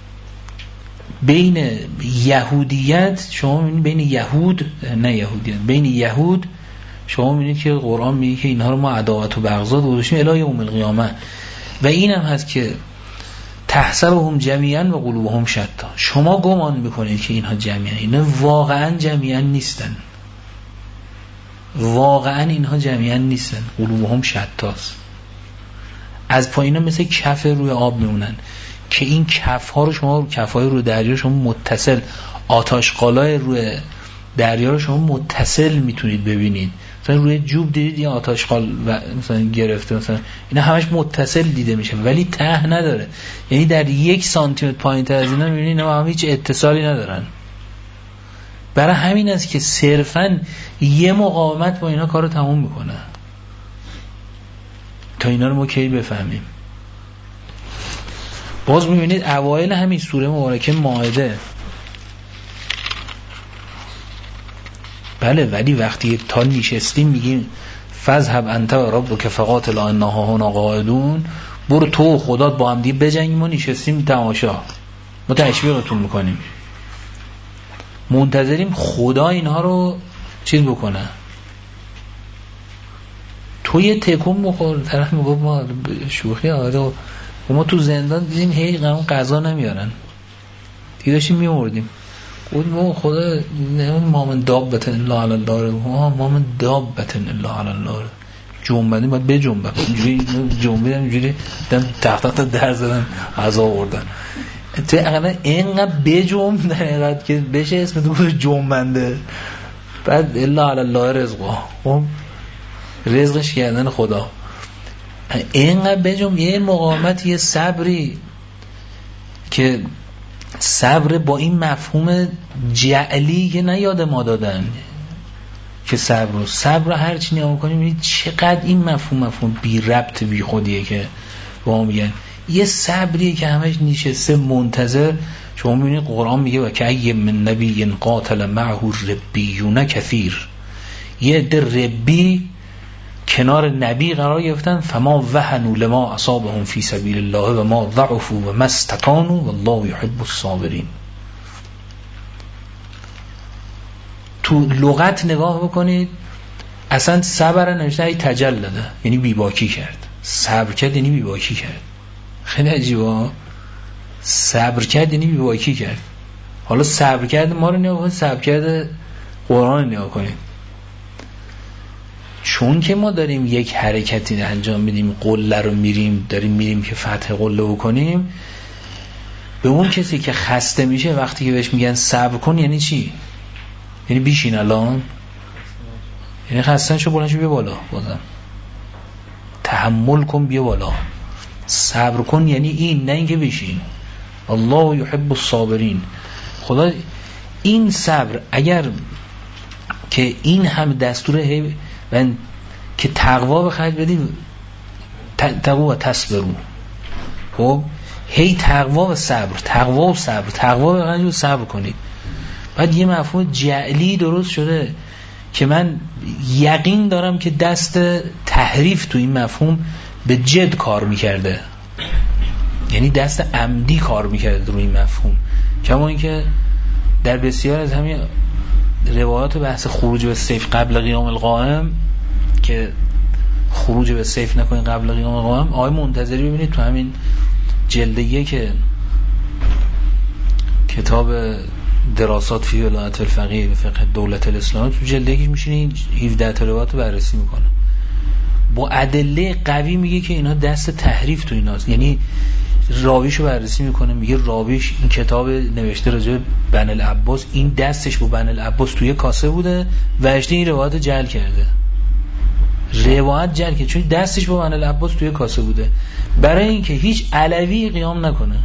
بین یهودیت، شما میبینید بین یهود، نه یهودیت، بین یهود شما میبینید که قرآن میگه که اینها رو ما عداوت و بغضا گذاشتیم الی یوم القیامه. و این هم هست که تحسبهم جمیعا و قلوبهم شتا. شما گمان میکنید که اینها جمیعا، اینا واقعا جمیعا نیستن، واقعا اینها جمیعا نیستن، قلوبهم شتاست. از پایینا مثل کف روی آب میمونن، که این کف ها رو شما، کفای روی دریا شما متصل، آتشقالای روی دریا رو شما متصل میتونید ببینید. مثلا روی جوب دیدید یه آتشقال مثلا گرفته، مثلا اینا همش متصل دیده میشه ولی ته نداره. یعنی در 1 سانتی متر پایین‌تر از اینا میبینید اینا هم هیچ اتصالی ندارن. برای همین است که صرفاً یه مقاومت با اینا کارو تموم میکنه. تا اینا رو ما کی بفهمیم؟ باز میبینید اوایل همین سوره مبارکه مائده، بله، ولی وقتی تا نشستیم میگیم فذهب انت و ربک فقاتلا انها هنا قاعدون، برو تو و خدات با هم دیگه بجنگیم. ما نشستیم تماشا، ما تشویقتون میکنیم، منتظریم خدا اینها رو چیز بکنه. تو یه تکون بخور، طرف میگفت ما شوخی آره، ما تو زندان دیدیم هیچ غذا نمیارن، دیگه داشتیم میمردیم. قول خدا ما من دابة الا علی الله، ما من دابة الا علی الله. جنبندی باید بجنبم، اینجوری جنبیدم، اینجوری تخت در زدم عذاب آوردن. تو اقلا اینقدر بجنب در اینقدر که بشه اسم تو بود جنبنده. بعد الا علی الله رزقا، رزقش کردن خدا. اینقدر بجنب، یه مقاومت، یه صبری که صبر با این مفهوم جعلی که نه یاد ما دادن که صبر هر چی نگاه کنیم می‌بینید چقدر این مفهوم بی ربط بی خودیه که با ما میگن. یه صبریه که همش نشسته منتظر. شما می‌بینید قرآن میگه و که ای من نبی قاتل معه ربیون کثیر، یه عده ربی کنار نبی قرار گرفتن. فما وهنوا لما اصابهم فی سبیل الله و ما ضعفوا و ما استکانوا والله یحب الصابرین. تو لغت نگاه بکنید، اصلا صبر نوشته ای تجلده، یعنی بیباکی کرد. صبر کرد یعنی بیباکی کرد. خیلی عجیبه. صبر کرد یعنی بیباکی کرد. حالا صبر کرد ما رو نگاه کنید، صبر کرد قرآن رو نگاه کنید. چون که ما داریم یک حرکتی انجام میدیم، قله رو میریم که فتح قله بکنیم، به اون کسی که خسته میشه وقتی که بهش میگن صبر کن یعنی چی؟ یعنی بیشین الان، یعنی خستن شو بلند شو بیا بالا، بازم تحمل کن بیا بالا. صبر کن یعنی این، نه اینکه بشین. الله یحب الصابرین. خدا این صبر اگر که این هم دستور که تقوا به خرج بدیم، تقوا و تصبرون، خب هی تقوا و صبر، تقوا و صبر، تقوا به خرج صبر کنید. بعد یه مفهوم جعلی درست شده که من یقین دارم که دست تحریف تو این مفهوم به جد کار میکرده، یعنی دست عمدی کار میکرده روی این مفهوم. کما اینکه در بسیار از همین روایات بحث خروج به سیف قبل قیام القائم که خروج به سیف نکنید قبل قیام القائم، آقای منتظری ببینید تو همین جلد 1 که کتاب دراسات فی ولایت الفقیه و فقه دولت الاسلام، تو جلد 1 میشینید 17 تا روایت رو بررسی میکنه با ادله قوی، میگه که اینا دست تحریف تو ایناست. یعنی راویشو بررسی میکنه، میگه راویش این کتاب نوشته راجع به بن العباس، این دستش با بن العباس توی کاسه بوده و اشته این روایت جعل کرده. روایت جعل کرده چون دستش با بن العباس توی کاسه بوده، برای اینکه هیچ علوی قیام نکنه،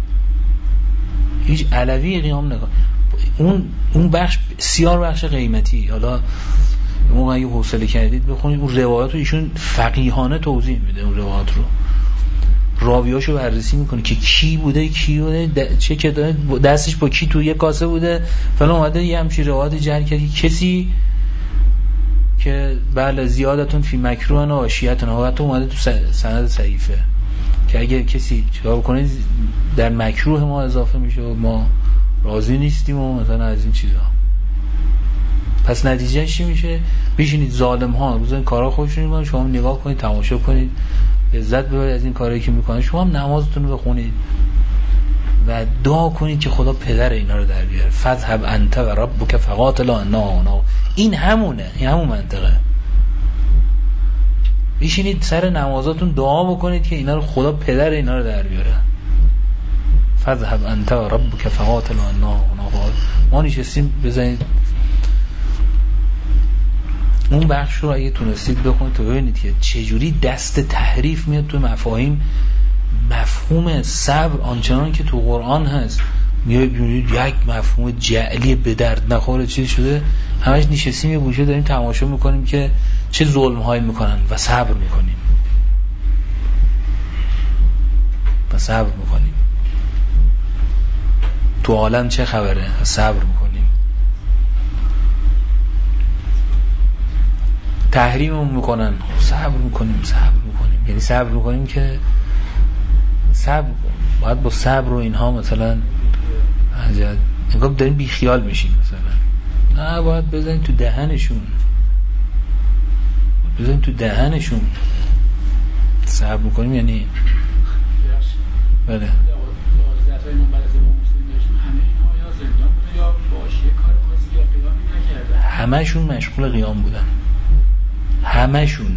هیچ علوی قیام نکنه. اون بخش بسیار بخش قیمتی. حالا موقعی اگه حوصله کردید بخونید اون روایات رو، ایشون فقیهانه توضیح میده اون روایات رو، راویاشو بررسی میکنه که کی بوده چه که دستش با کی توی کاسه بوده فلان، اومده یه همچین روایت جعل کردی کسی که بله زیادتون فی مکروه و عاشیتون، حتی اومده تو سند صحیفه که اگه کسی چیکار کنه در مکروه ما اضافه میشه و ما راضی نیستیم و مثلا از این چیزا. پس نتیجه چی میشه؟ بشینید ظالم ها روز این کارا خودشون میکنن، شما هم نگاه کنید، تماشا کنید، لذت ببرید از این کارهایی که میکنن. شما هم نمازتون رو بخونید و دعا کنید که خدا پدر اینا رو در بیاره. فذهب انت و ربک فقاتلا انا. این همونه، این همون منطقه. بشینید سر نمازاتون دعا بکنید که اینا رو خدا پدر اینا رو در بیاره. فذهب انت و ربک فقاتلا انا. ما نشستیم بزنید اون بخش رو اگه تونستید بخونید تو ببینید که چجوری دست تحریف میاد تو مفاهیم. مفهوم صبر آنچنان که تو قرآن هست میاد یک مفهوم جعلی به درد نخوره چیز شده، همش نشستیم یه گوشه داریم تماشا میکنیم که چه ظلم هایی میکنن و صبر میکنیم تو عالم چه خبره و صبر میکنیم. تحریممون میکنن، صبر میکنیم. یعنی صبر میکنیم که صبر باید با صبر و اینها مثلا انگار داریم بی خیال میشیم، مثلا نه باید بزنیم تو دهنشون صبر میکنیم. یعنی بله همشون مشغول قیام بودن، همشون.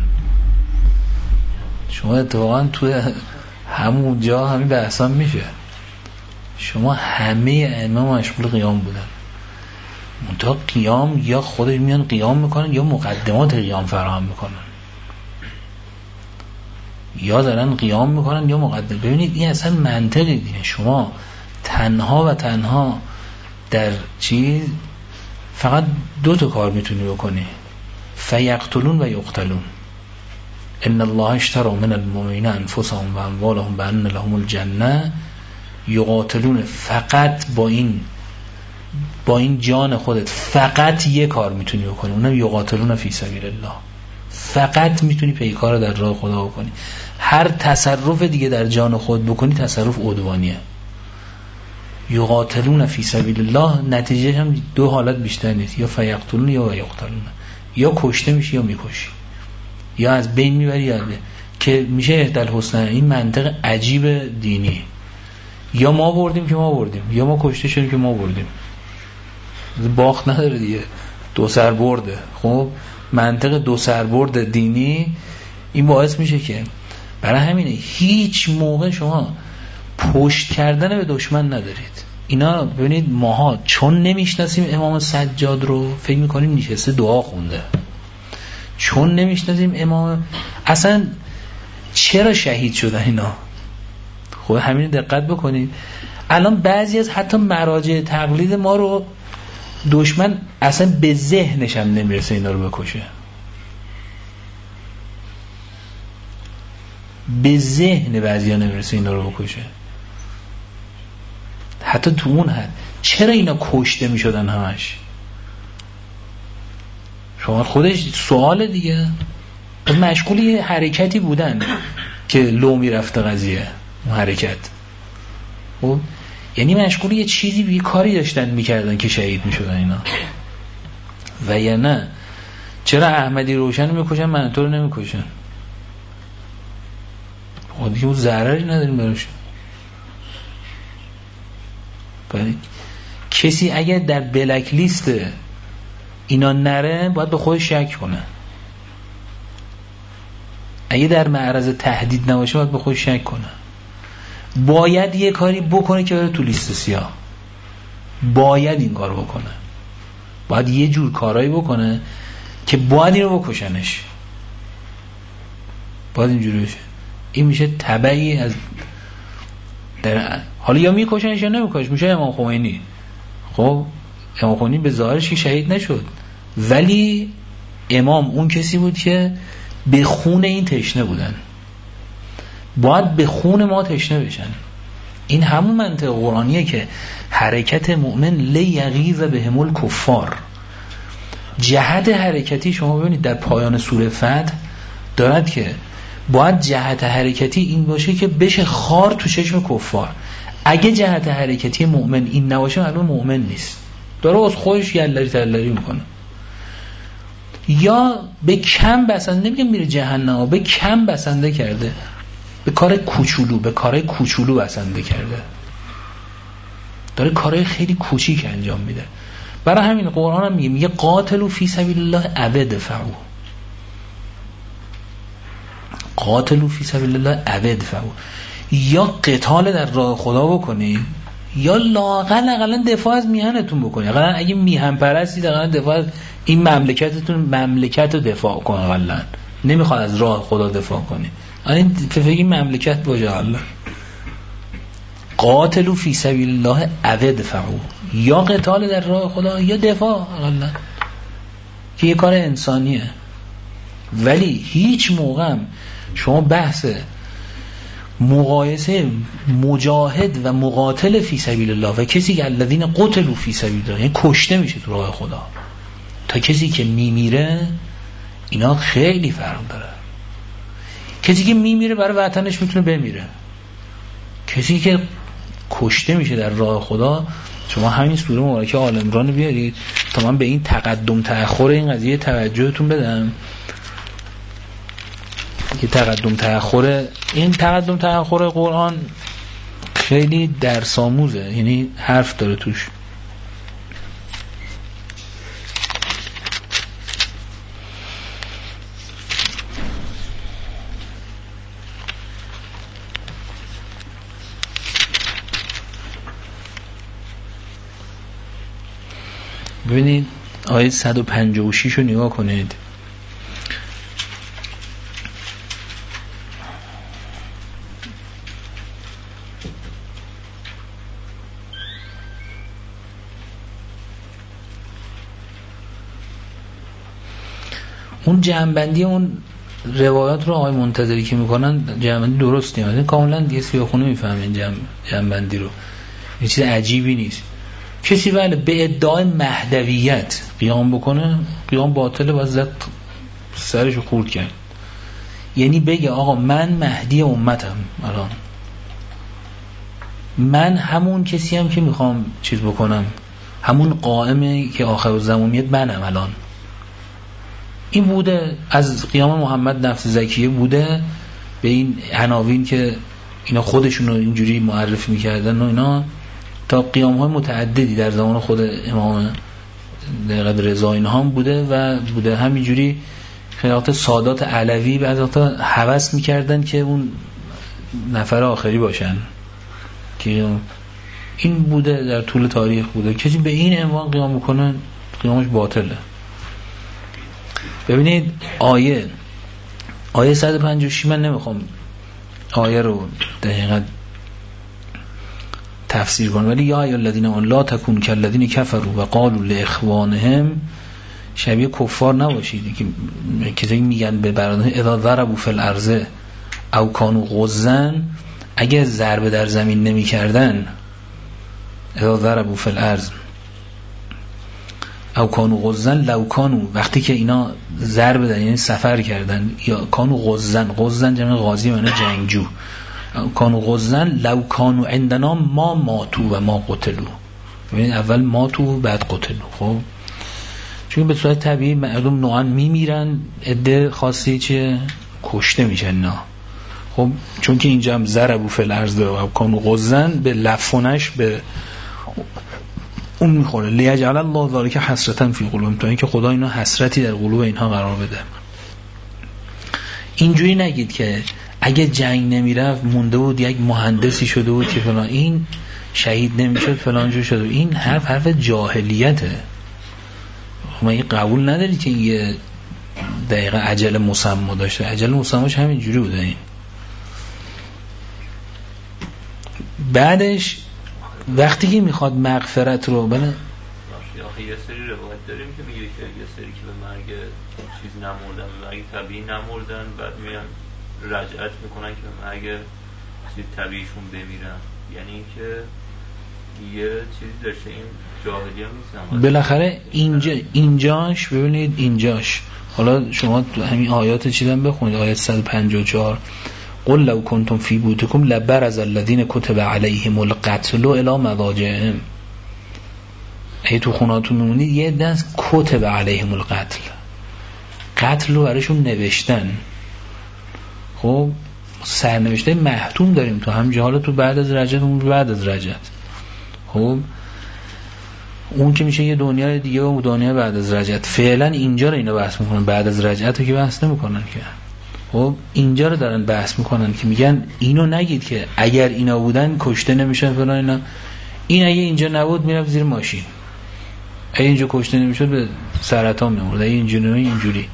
شما اتفاقا تو همون جا همین بحثان میشه، شما همه ائمه مشغول قیام بودن. منتها قیام یا خودش میان قیام میکنن یا مقدمات قیام فراهم میکنن، یا دارن قیام میکنن یا مقدم. ببینید این اصلا منطقی دیگه. شما تنها و تنها در چیز فقط 2 کار میتونی بکنی، فیقتلون و یقتلون. ان الله اشترى من المؤمنین انفسهم و اموالهم بان لهم الجنه یقاتلون. فقط با این جان خودت فقط 1 کار میتونی بکنی، اونم یقاتلون فی سبیل الله. فقط میتونی پیکار در راه خدا بکنی. هر تصرف دیگه در جان خود بکنی تصرف عدوانیه. یقاتلون فی سبیل الله نتیجه هم 2 حالت بیشتر نیست، یا فیقتلون یا یقتلون. یا کشته میشی یا میکشی، یا از بین میبری یا که میشه احدى الحسنین. این منطق عجیب دینی، یا ما بردیم که ما بردیم، یا ما کشته شدیم که ما بردیم. باخت نداره دیگه، 2 سر برده. خب منطق 2 سر برد دینی این باعث میشه که برای همینه هیچ موقع شما پشت کردن به دشمن ندارید. اینا ببینید ماها چون نمیشناسیم امام سجاد رو فکر میکنیم نشسته دعا خونده، چون نمیشناسیم امام اصلا چرا شهید شدن اینا. خب همین دقت بکنید. الان بعضی از حتی مراجع تقلید ما رو دشمن اصلا به ذهنش هم نمیرسه اینا رو بکشه، به ذهن بعضیا نمیرسه اینا رو بکشه. حتی تو اون حد چرا اینا کشته میشدن همش؟ شما خودش سوال دیگه. مشغول یه حرکتی بودن که لو میرفته قضیه، اون حرکت. خب یعنی مشغول یه چیزی یه کاری داشتن میکردن که شهید میشدن اینا. و یا نه چرا احمدی روشن میکشن من تو رو نمیکشن؟ خب دیگه اون ضرری نداریم براش. کسی اگه در بلک لیست اینا نره باید به خودش شک کنه. اگه در معرض تهدید نباشه باید به خودش شک کنه. باید یه کاری بکنه که بره تو لیست سیاه. باید این کار بکنه. باید یه جور کارایی بکنه که باید اینو بکشنش. باید اینجوری بشه. این میشه تبعی از حالا یا میکشنش یا نمیکشنش. میشه امام خمینی. خب امام خمینی به ظاهرش که شهید نشد، ولی امام اون کسی بود که به خون این تشنه بودن. باید به خون ما تشنه بشن. این همون منطق قرآنیه که حرکت مؤمن لیغیظ بهم الکفار. جهت حرکتی شما ببینید در پایان سوره فتح دارد که باید جهت حرکتی این باشه که بشه خار تو چشم کفار. اگه جهت حرکتی مؤمن این نباشه معلوم مؤمن نیست، داره از خودش یلری تلری میکنه. یا به کم بسنده، نمیگم میره جهنم، به کم بسنده کرده، به کار کوچولو، به کارهای کوچولو بسنده کرده، داره کارهای خیلی کوچیک انجام میده. برای همین قرآن هم میگه قاتلوا فی سبیل الله او ادفعوا. قاتلوا فی سبیل الله او ادفعوا. یا قتال در راه خدا بکنی، یا لااقل دفاع از میهنتون بکنی. اقلا اگه میهن پرستید اقلا دفاع از این مملکت رو دفاع کن. اقلا نمیخواد از راه خدا دفاع کنی، این فکر مملکت باشه. الله قاتلوا فی سبیل الله او ادفعوا. یا قتال در راه خدا یا دفاع، اقلا که یه کار انسانیه. ولی هیچ موقع شما بحث مقایسه مجاهد و مقاتل فی سبیل الله و کسی که الذین قتلوا فی سبیل الله، یعنی کشته میشه تو راه خدا، تا کسی که میمیره، اینا خیلی فرق داره. کسی که میمیره برای وطنش میتونه بمیره. کسی که کشته میشه در راه خدا، شما همین سوره مبارکه آل عمران بیارید تا من به این تقدم تأخر این قضیه توجهتون بدم. که تقدم تأخر قرآن خیلی درس آموزه، یعنی حرف داره توش. ببینید آیه 156 رو نگاه کنید. اون جمع‌بندی اون روایات رو آقای منتظری که میکنن جمع‌بندی درست نیست، کاملا دیگه سیاه‌خونه میفهمه این جمع‌بندی رو، این چیز عجیبی نیست. کسی ولی به ادعای مهدویت قیام بکنه، قیام باطله، باید زد سرشو خورد کرد. یعنی بگه آقا من مهدی امتم، الان من همون کسی هم که میخوام چیز بکنم، همون قائمی که آخر الزمان میاد منم الان. این بوده از قیام محمد نفس زکیه بوده به این عناوین که اینا خودشون رو اینجوری معرفی میکردن و اینا تا قیام های متعددی در زمان خود امام دقیقه رضا اینها هم بوده و بوده همینجوری. خلافت سادات علوی بعضی وقتا هوس میکردن که اون نفر آخری باشن، که این بوده در طول تاریخ بوده. کسی به این عنوان قیام میکنه قیامش باطله. ببینید آیه 156 من نمیخوام آیه رو دقیقاً تفسیر کنم، ولی یا ایها الذین آمنوا لا تکونوا کالذین کفروا و قالوا لاخوانهم، شبیه کفار نباشید که کسی میگن به برادران اذا ضربوا فی الارض او کانوا غزا، اگه ضربه در زمین نمی‌کردن، اذا ضربوا فی الارض او کانوا غزا لو کانوا، وقتی که اینا ضربه در یعنی سفر کردن، یا کانوا غزا جمع غازی معنی جنگجو، کانوا غزا لو کانوا عندنا ما ماتوا و ما قتلوا. ببینید اول ماتوا بعد قتلوا. خب چون به صورت طبیعی مردم نوعا میمیرن، عده خاصی چه کشته میشن نه. خب چون که اینجا هم ضربوا فی الارض و کانوا غزا به لفونش به اون میخوره، لیجعل الله ذلک حسرة فی قلوبهم، تا اینکه خدا اینا حسرتی در قلوب اینها قرار بده. اینجوری نگید که اگه جنگ نمیرفت مونده بود یک مهندسی شده بود که فلان، این شهید نمیشد فلان جو شده. این حرف جاهلیته. ما این قبول نداری که یه دقیقه عجل مسمى داشته، عجل مسماش همینجوری بوده. این بعدش وقتی که میخواد مغفرت رو بله، یه سری روایت داریم که میگه که یه سری که به مرگ چیز نمردن، به مرگ طبیعی نمردن، بعد میان رجعت میکنن که به مرگ چیز طبیعیشون بمیرن. یعنی اینکه یه چیزی داشته، این جاهلی هم نیست. بالاخره اینجاش ببینید، اینجاش حالا شما همین آیات چیدن بخونید، آیات 154 قل لو کنتم فی بیوتکم لبرز الذین کتب علیهم القتل الی مضاجعهم. اگه تو خوناتون میمونید یه دست کتب علیهم القتل، قتل رو براشون نوشتن. خب سرنوشته محتوم داریم تو همین حالا تو بعد از رجعت، اون بعد از رجعت. خب اون که میشه یه دنیای دیگه و دنیا بعد از رجعت. فعلا اینجا رو اینا بحث میکنن، بعد از رجعت رو که بحث نمیکنن که. خب اینجا رو دارن بحث میکنن که میگن اینو نگید که اگر اینا بودن کشته نمیشن فلان اینا. این اگه اینجا نبود میرفت زیر ماشین، اگه اینجا کشته نمیشد به سرطان میمرد، اگه اینجوری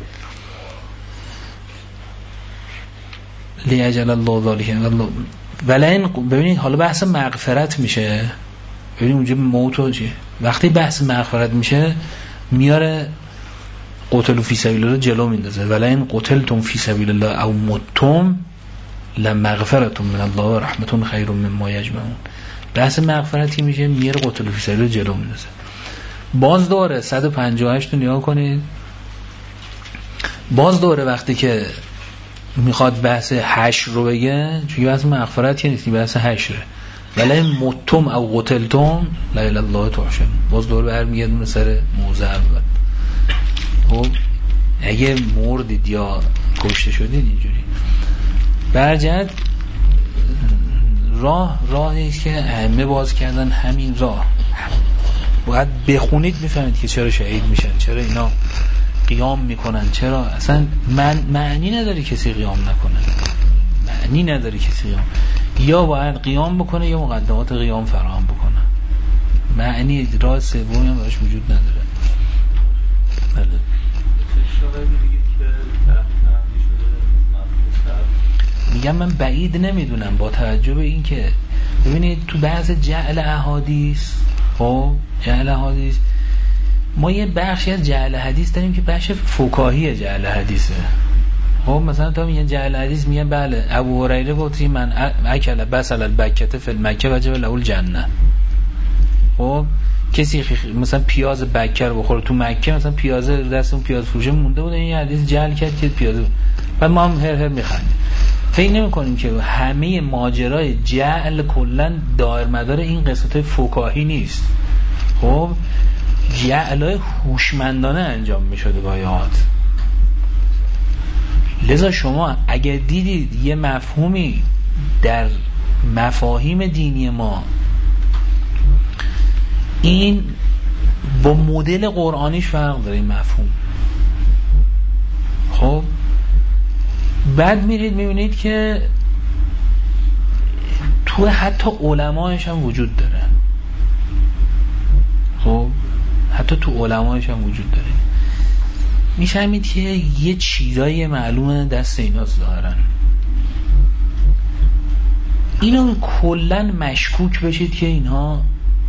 لیجعل الله ذلک. ولئن ببینید حالا بحث مغفرت میشه، ببینید اونجا موت و چی، وقتی بحث مغفرت میشه میاره قتلوا فی سبیل الله جلو میندازه. ولئن قتلتم فی سبیل الله او متم لمغفرة من الله و رحمة خیر مما یجمعون. بحث مغفرتی میشه میاره قتلوا فی سبیل الله جلو میندازه. باز دوره 158 رو نگاه کنید، باز دوره وقتی که میخواد بحث حشر رو بگه، چون بحث مغفرت نیست، بحث حشره. ولی متم او قتلتم لا اله الا الله تحشرون، باز دور برمیگردونه سر موضع اول. خب اگه مردید یا کشته شدید اینجوری برجت راهی که همه باز کردن همین راه. باید بخونید میفهمید که چرا شهید میشن، چرا اینا قیام میکنن، چرا اصلا معنی نداره کسی قیام نکنه، معنی نداره کسی قیام، یا باید قیام بکنه یا مقدمات قیام فراهم بکنه. معنی راه سومی هم براش وجود نداره. بله. میگم من بعید نمیدونم با توجه به این که ببینید تو بعض جعل احادیث، خب جعل احادیث ما یه بخشی از جعل حدیث داریم که بخش فکاهی جعل حدیثه. خب مثلا تا میگن جعل حدیث میگن بله ابو هریره گفت من اکل بسل البکته فی المکه وجب له الجنه. خب کسی مثلا پیاز بکر بخوره تو مکه، مثلا پیاز دست اون پیاز فروشه مونده بود، این حدیث جعل کرد که پیاز و ما هم هر میخندیم. فکر نمی‌کنیم که همه ماجرای جعل کلا دایر مدار این قسمت فکاهی نیست. خب جعلای هوشمندانه انجام می‌شده گاهیات. لذا شما اگر دیدید یه مفهومی در مفاهیم دینی ما این با مدل قرآنیش فرق داره این مفهوم، خب بعد میرید میبینید که تو حتی علمایش هم وجود داره. خب حتی تو علمایش هم وجود داره. میشمید که یه چیزای معلومه دست اینا ظاهرن. اینو کلن مشکوک بشید که اینها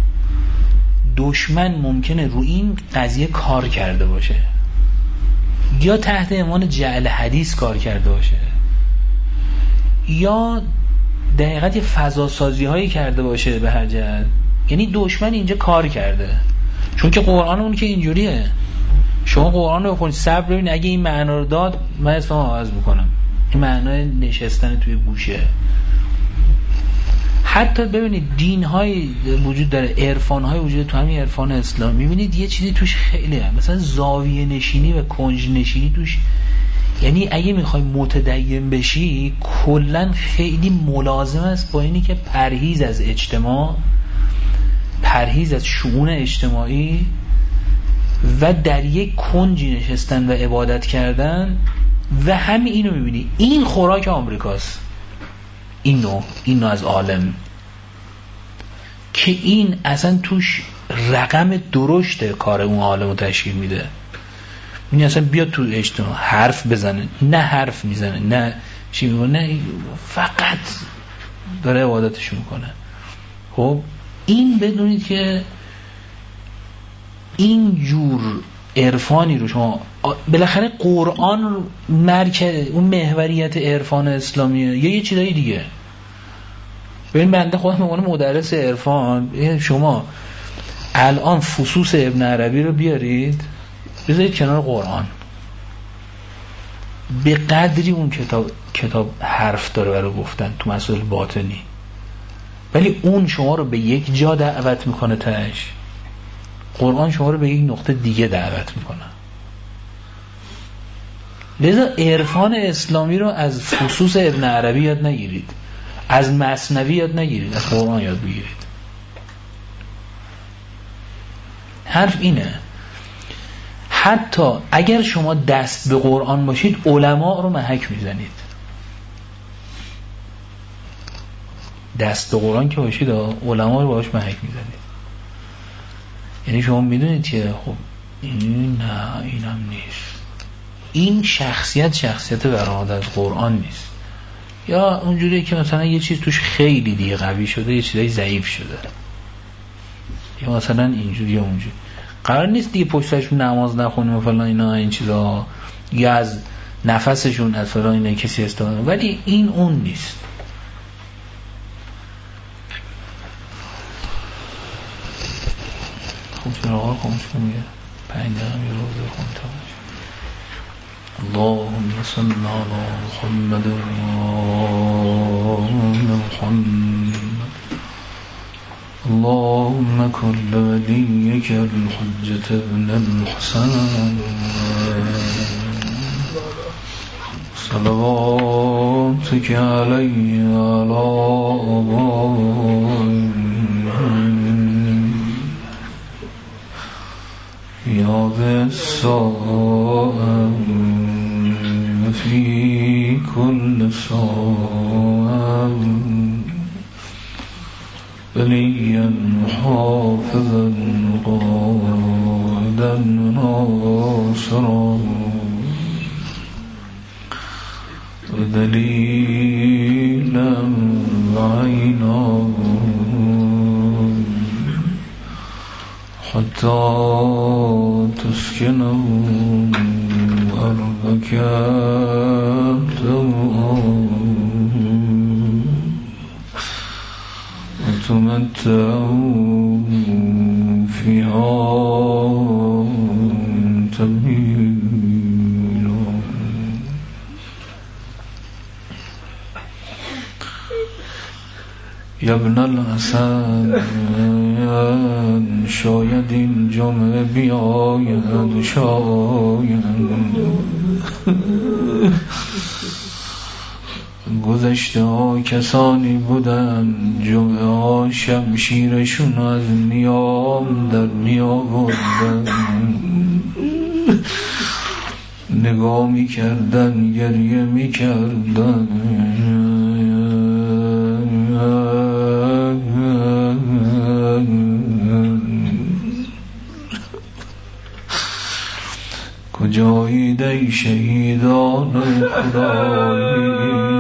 دشمن ممکنه رو این قضیه کار کرده باشه، یا تحت عنوان جعل حدیث کار کرده باشه، یا دقیقاً یه فضا سازی هایی کرده باشه به هر جهت. یعنی دشمن اینجا کار کرده، چون که قرآن اون که اینجوریه. شما قرآن رو بخونید صبر ببینید، اگه این معنا رو داد من اسمم عوض میکنم. این معنای نشستن توی گوشه. حتی ببینید دین های وجود داره، عرفان های وجود، تو همین عرفان اسلام میبینید یه چیزی توش خیلی هم. مثلا زاویه نشینی و کنج نشینی توش، یعنی اگه میخوای متدین بشی کلن خیلی ملازم است با اینی که پرهیز از اجتماع، پرهیز از شؤون اجتماعی و در یک کنجی نشستن و عبادت کردن. و همین اینو میبینی، این خوراک آمریکاست. این نوع از عالم که این اصلا توش رقم درشت کار اون عالم رو تشکیل میده. این اصلا بیاد تو اجتماع حرف بزنه، نه حرف میزنه، نه چی میکنه، نه فقط داره عبادتش میکنه. خب این بدونید که این جور عرفانی رو شما بالاخره قرآن مرکز اون محوریت عرفان اسلامیه یا یه چیزای دیگه. ببین بنده خودم به عنوان مدرس عرفان، شما الان فصوص ابن عربی رو بیارید بذارید کنار قرآن، به قدری اون کتاب حرف داره برای گفتن تو مسائل باطنی، ولی اون شما رو به یک جا دعوت میکنه تاش، قرآن شما رو به یک نقطه دیگه دعوت میکنه. لذا عرفان اسلامی رو از فصوص ابن عربی یاد نگیرید، از مثنوی یاد نگیرید، از قرآن یاد بگیرید. حرف اینه. حتی اگر شما دست به قرآن باشید علما رو محک میزنید. دست به قرآن که باشید علما رو باش محک میزنید. یعنی شما میدونید که خب این نه اینم نیست، این شخصیت برآمد از قرآن نیست، یا اونجوریه که مثلا یه چیز توش خیلی دیگه قوی شده، یه چیزای ضعیف شده، یا مثلا اینجوری یا اونجوری. قرار نیست دیگه پشتشون نماز نخونیم و فلان اینا، این چیزا، یا از نفسشون از فلان اینا کسی استفاده، ولی این اون نیست. خب چراغا خاموش کنیم، 5 دقیقه یه روزه خونتا باشه. اللهم صل علی محمد و محمد. اللهم كل وليك الحجة ابن الحسن صلواتك عليه وعلى آبائه يا بالساء في كل ساء وليا حافظا قائدا ناصرا ترى دليلا وعينا حتى تسكنه أرضك وتمتعوا فيها تمهيلا. یا ابن الحسن شاید این جمعه بیاید شاید گذشته ها کسانی بودن جمعه ها شمشیرشون از نیام در میآوردن، نگاه میکردن، گریه میکردن. کجایید ای شهیدان خدایی،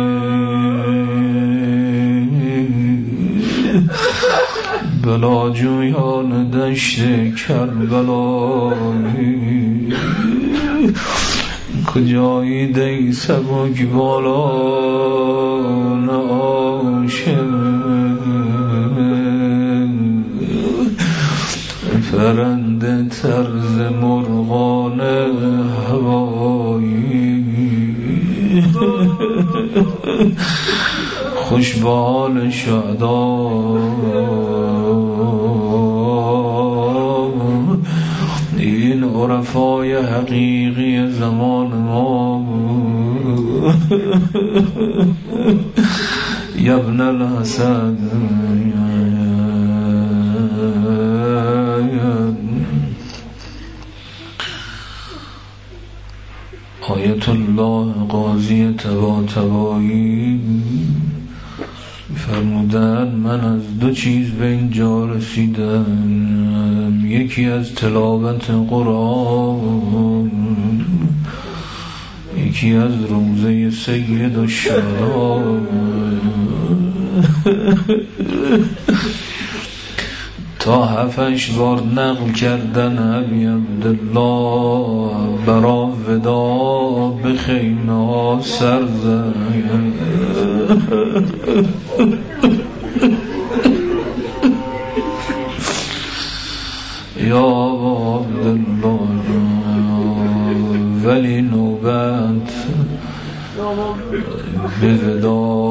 بلاجویان دشت کربلایی، کجایید ای سبکبالان عاشق، فرنده طرز مرغان هوایی، خوش به حال شهدا این عرفای حقیقی زمان ما. یا ابن الحسن آیت الله قاضی طباطبایی فرمودن من از دو چیز به اینجا رسیدم، یکی از تلاوت قرآن، یکی از روضه سید الشهدا. تا 7 بار نقل کردن ابی عبدالله برا ودا به خیمه ها سر زد. یا ابا عبدالله ولی نوبت به ودا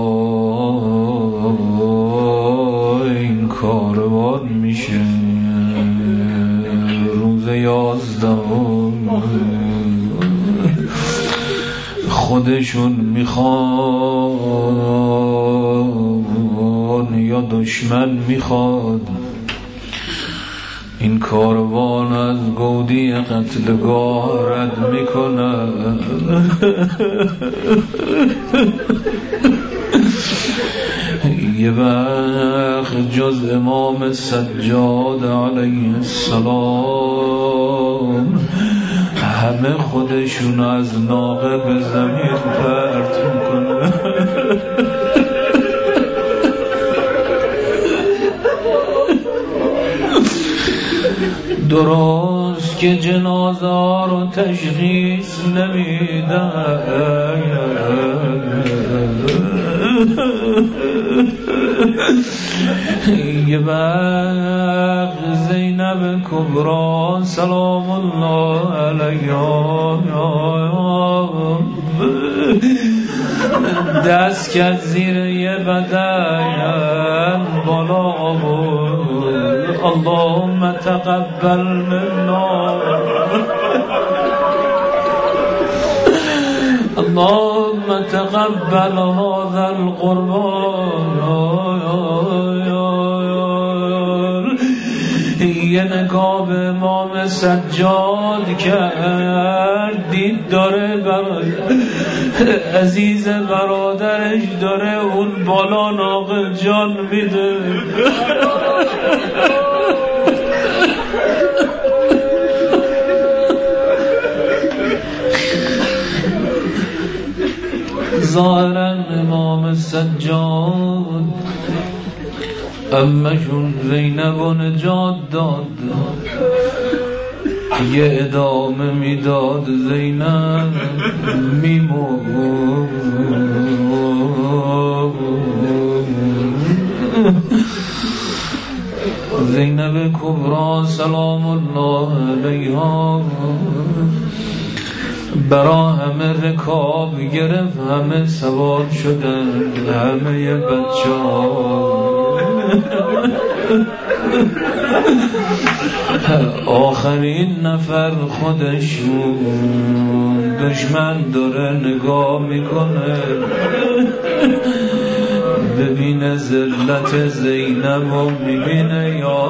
این کاروان میشه. روز 11 خودشون میخوان یا دشمن میخواد این کاروان از گودی قتلگاه رد میکنه. یه وقت جز امام سجاد علیه السلام همه خودشون از ناقه به زمین پرت میکنه. درست که جنازه رو تشخیص نمیدن، یه وقت زینب کبرا سلام الله علیها دست کرد زیر یه بدن بالا بود. اللهم تقبل منا، اللهم تقبل هذا القربان. یه نگاه به امام سجاد کرد، دید داره عزیز برادرش داره اون بالا ناقه جان میده. ظاهرا امام سجاد امشون زینب و نجات داد، یه ادامه میداد زینب میمون. زینب کبرا سلام الله علیها برا همه رکاب گرفت، همه سوار شدن، همه بچه ها. آخرین نفر خودشون، دشمن داره نگاه میکنه ببینه ذلت زینب و میبینه یا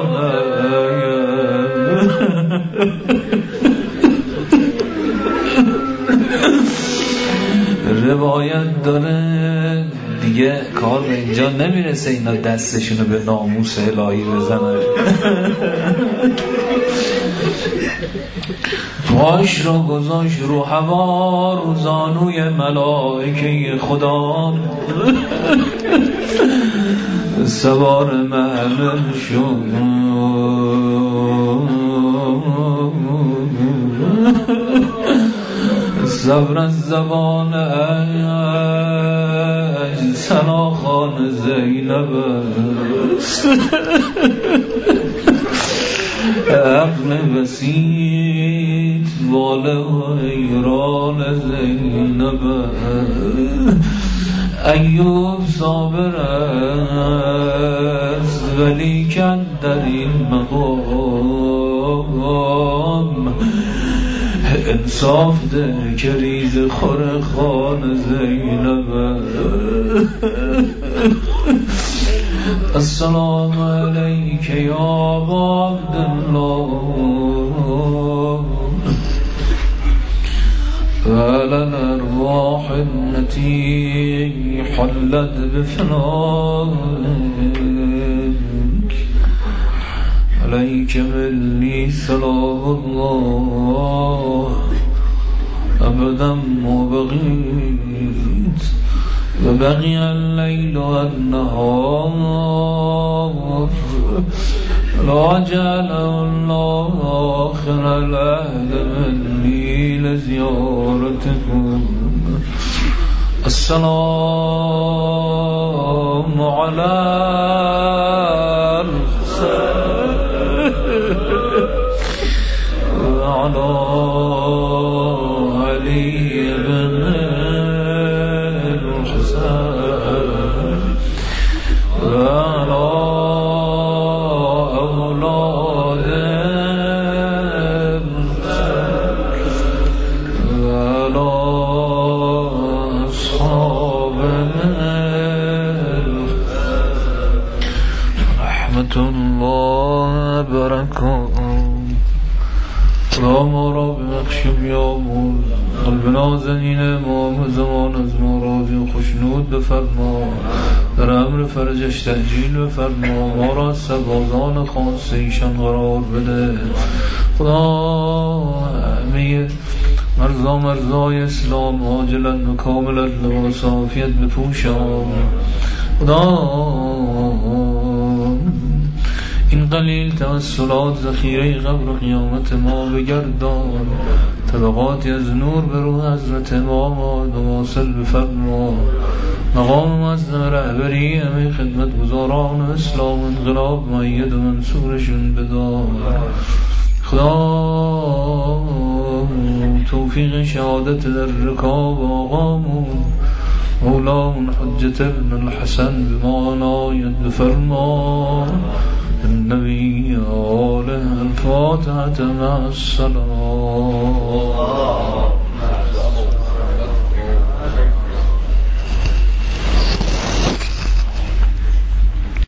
روایت داره دیگه کار به اینجا نمیرسه اینا دستشونو به ناموس الهی بزنن، پاش رو گذاشت رو هوا، رو زانوی ملائکه خدا، سوار محمل شد. صبر از زبان سناخان زینب است، عقل بسیط واله و ایران زینب. ایوب صابر است ولیکن در این مقام انصاف ده که ریز خور خان زینب. السلام علیک یا عبدالله وعلى الأرواح التي حلت بفنائك عليك مني سلام الله أبدا ما بغيت وبقي الليل والنهار لا جعل الله آخر العهد مني لزيارتكم. السلام على وعلى علي بن الحسين وعلى أولاد وعلى أصحاب رحمة الله بركاته. سلام را ببخش بیاموز، قلب نازنین امام زمان از ما راضی و خوشنود بفرما، در امر فرجش تأجیل بفرما، ما را سربازان خاص ایشان قرار بده. خدا همه مرزای اسلام عاجلا و کاملا لباس عافیت بپوشان. خدا این قلیل توسلات ذخیره قبر و قیامت ما بگردان، طبقاتی از نور به روح حضرت امام واصل بفرما، مقام معظم رهبری همه خدمت گزاران و اسلام انقلاب مؤید و منصورشون بدار. خدا توفیق شهادت در رکاب آقامون مولامون حجت ابن الحسن بما عنایت بفرما. النبي آله الفاتحة مع السلام.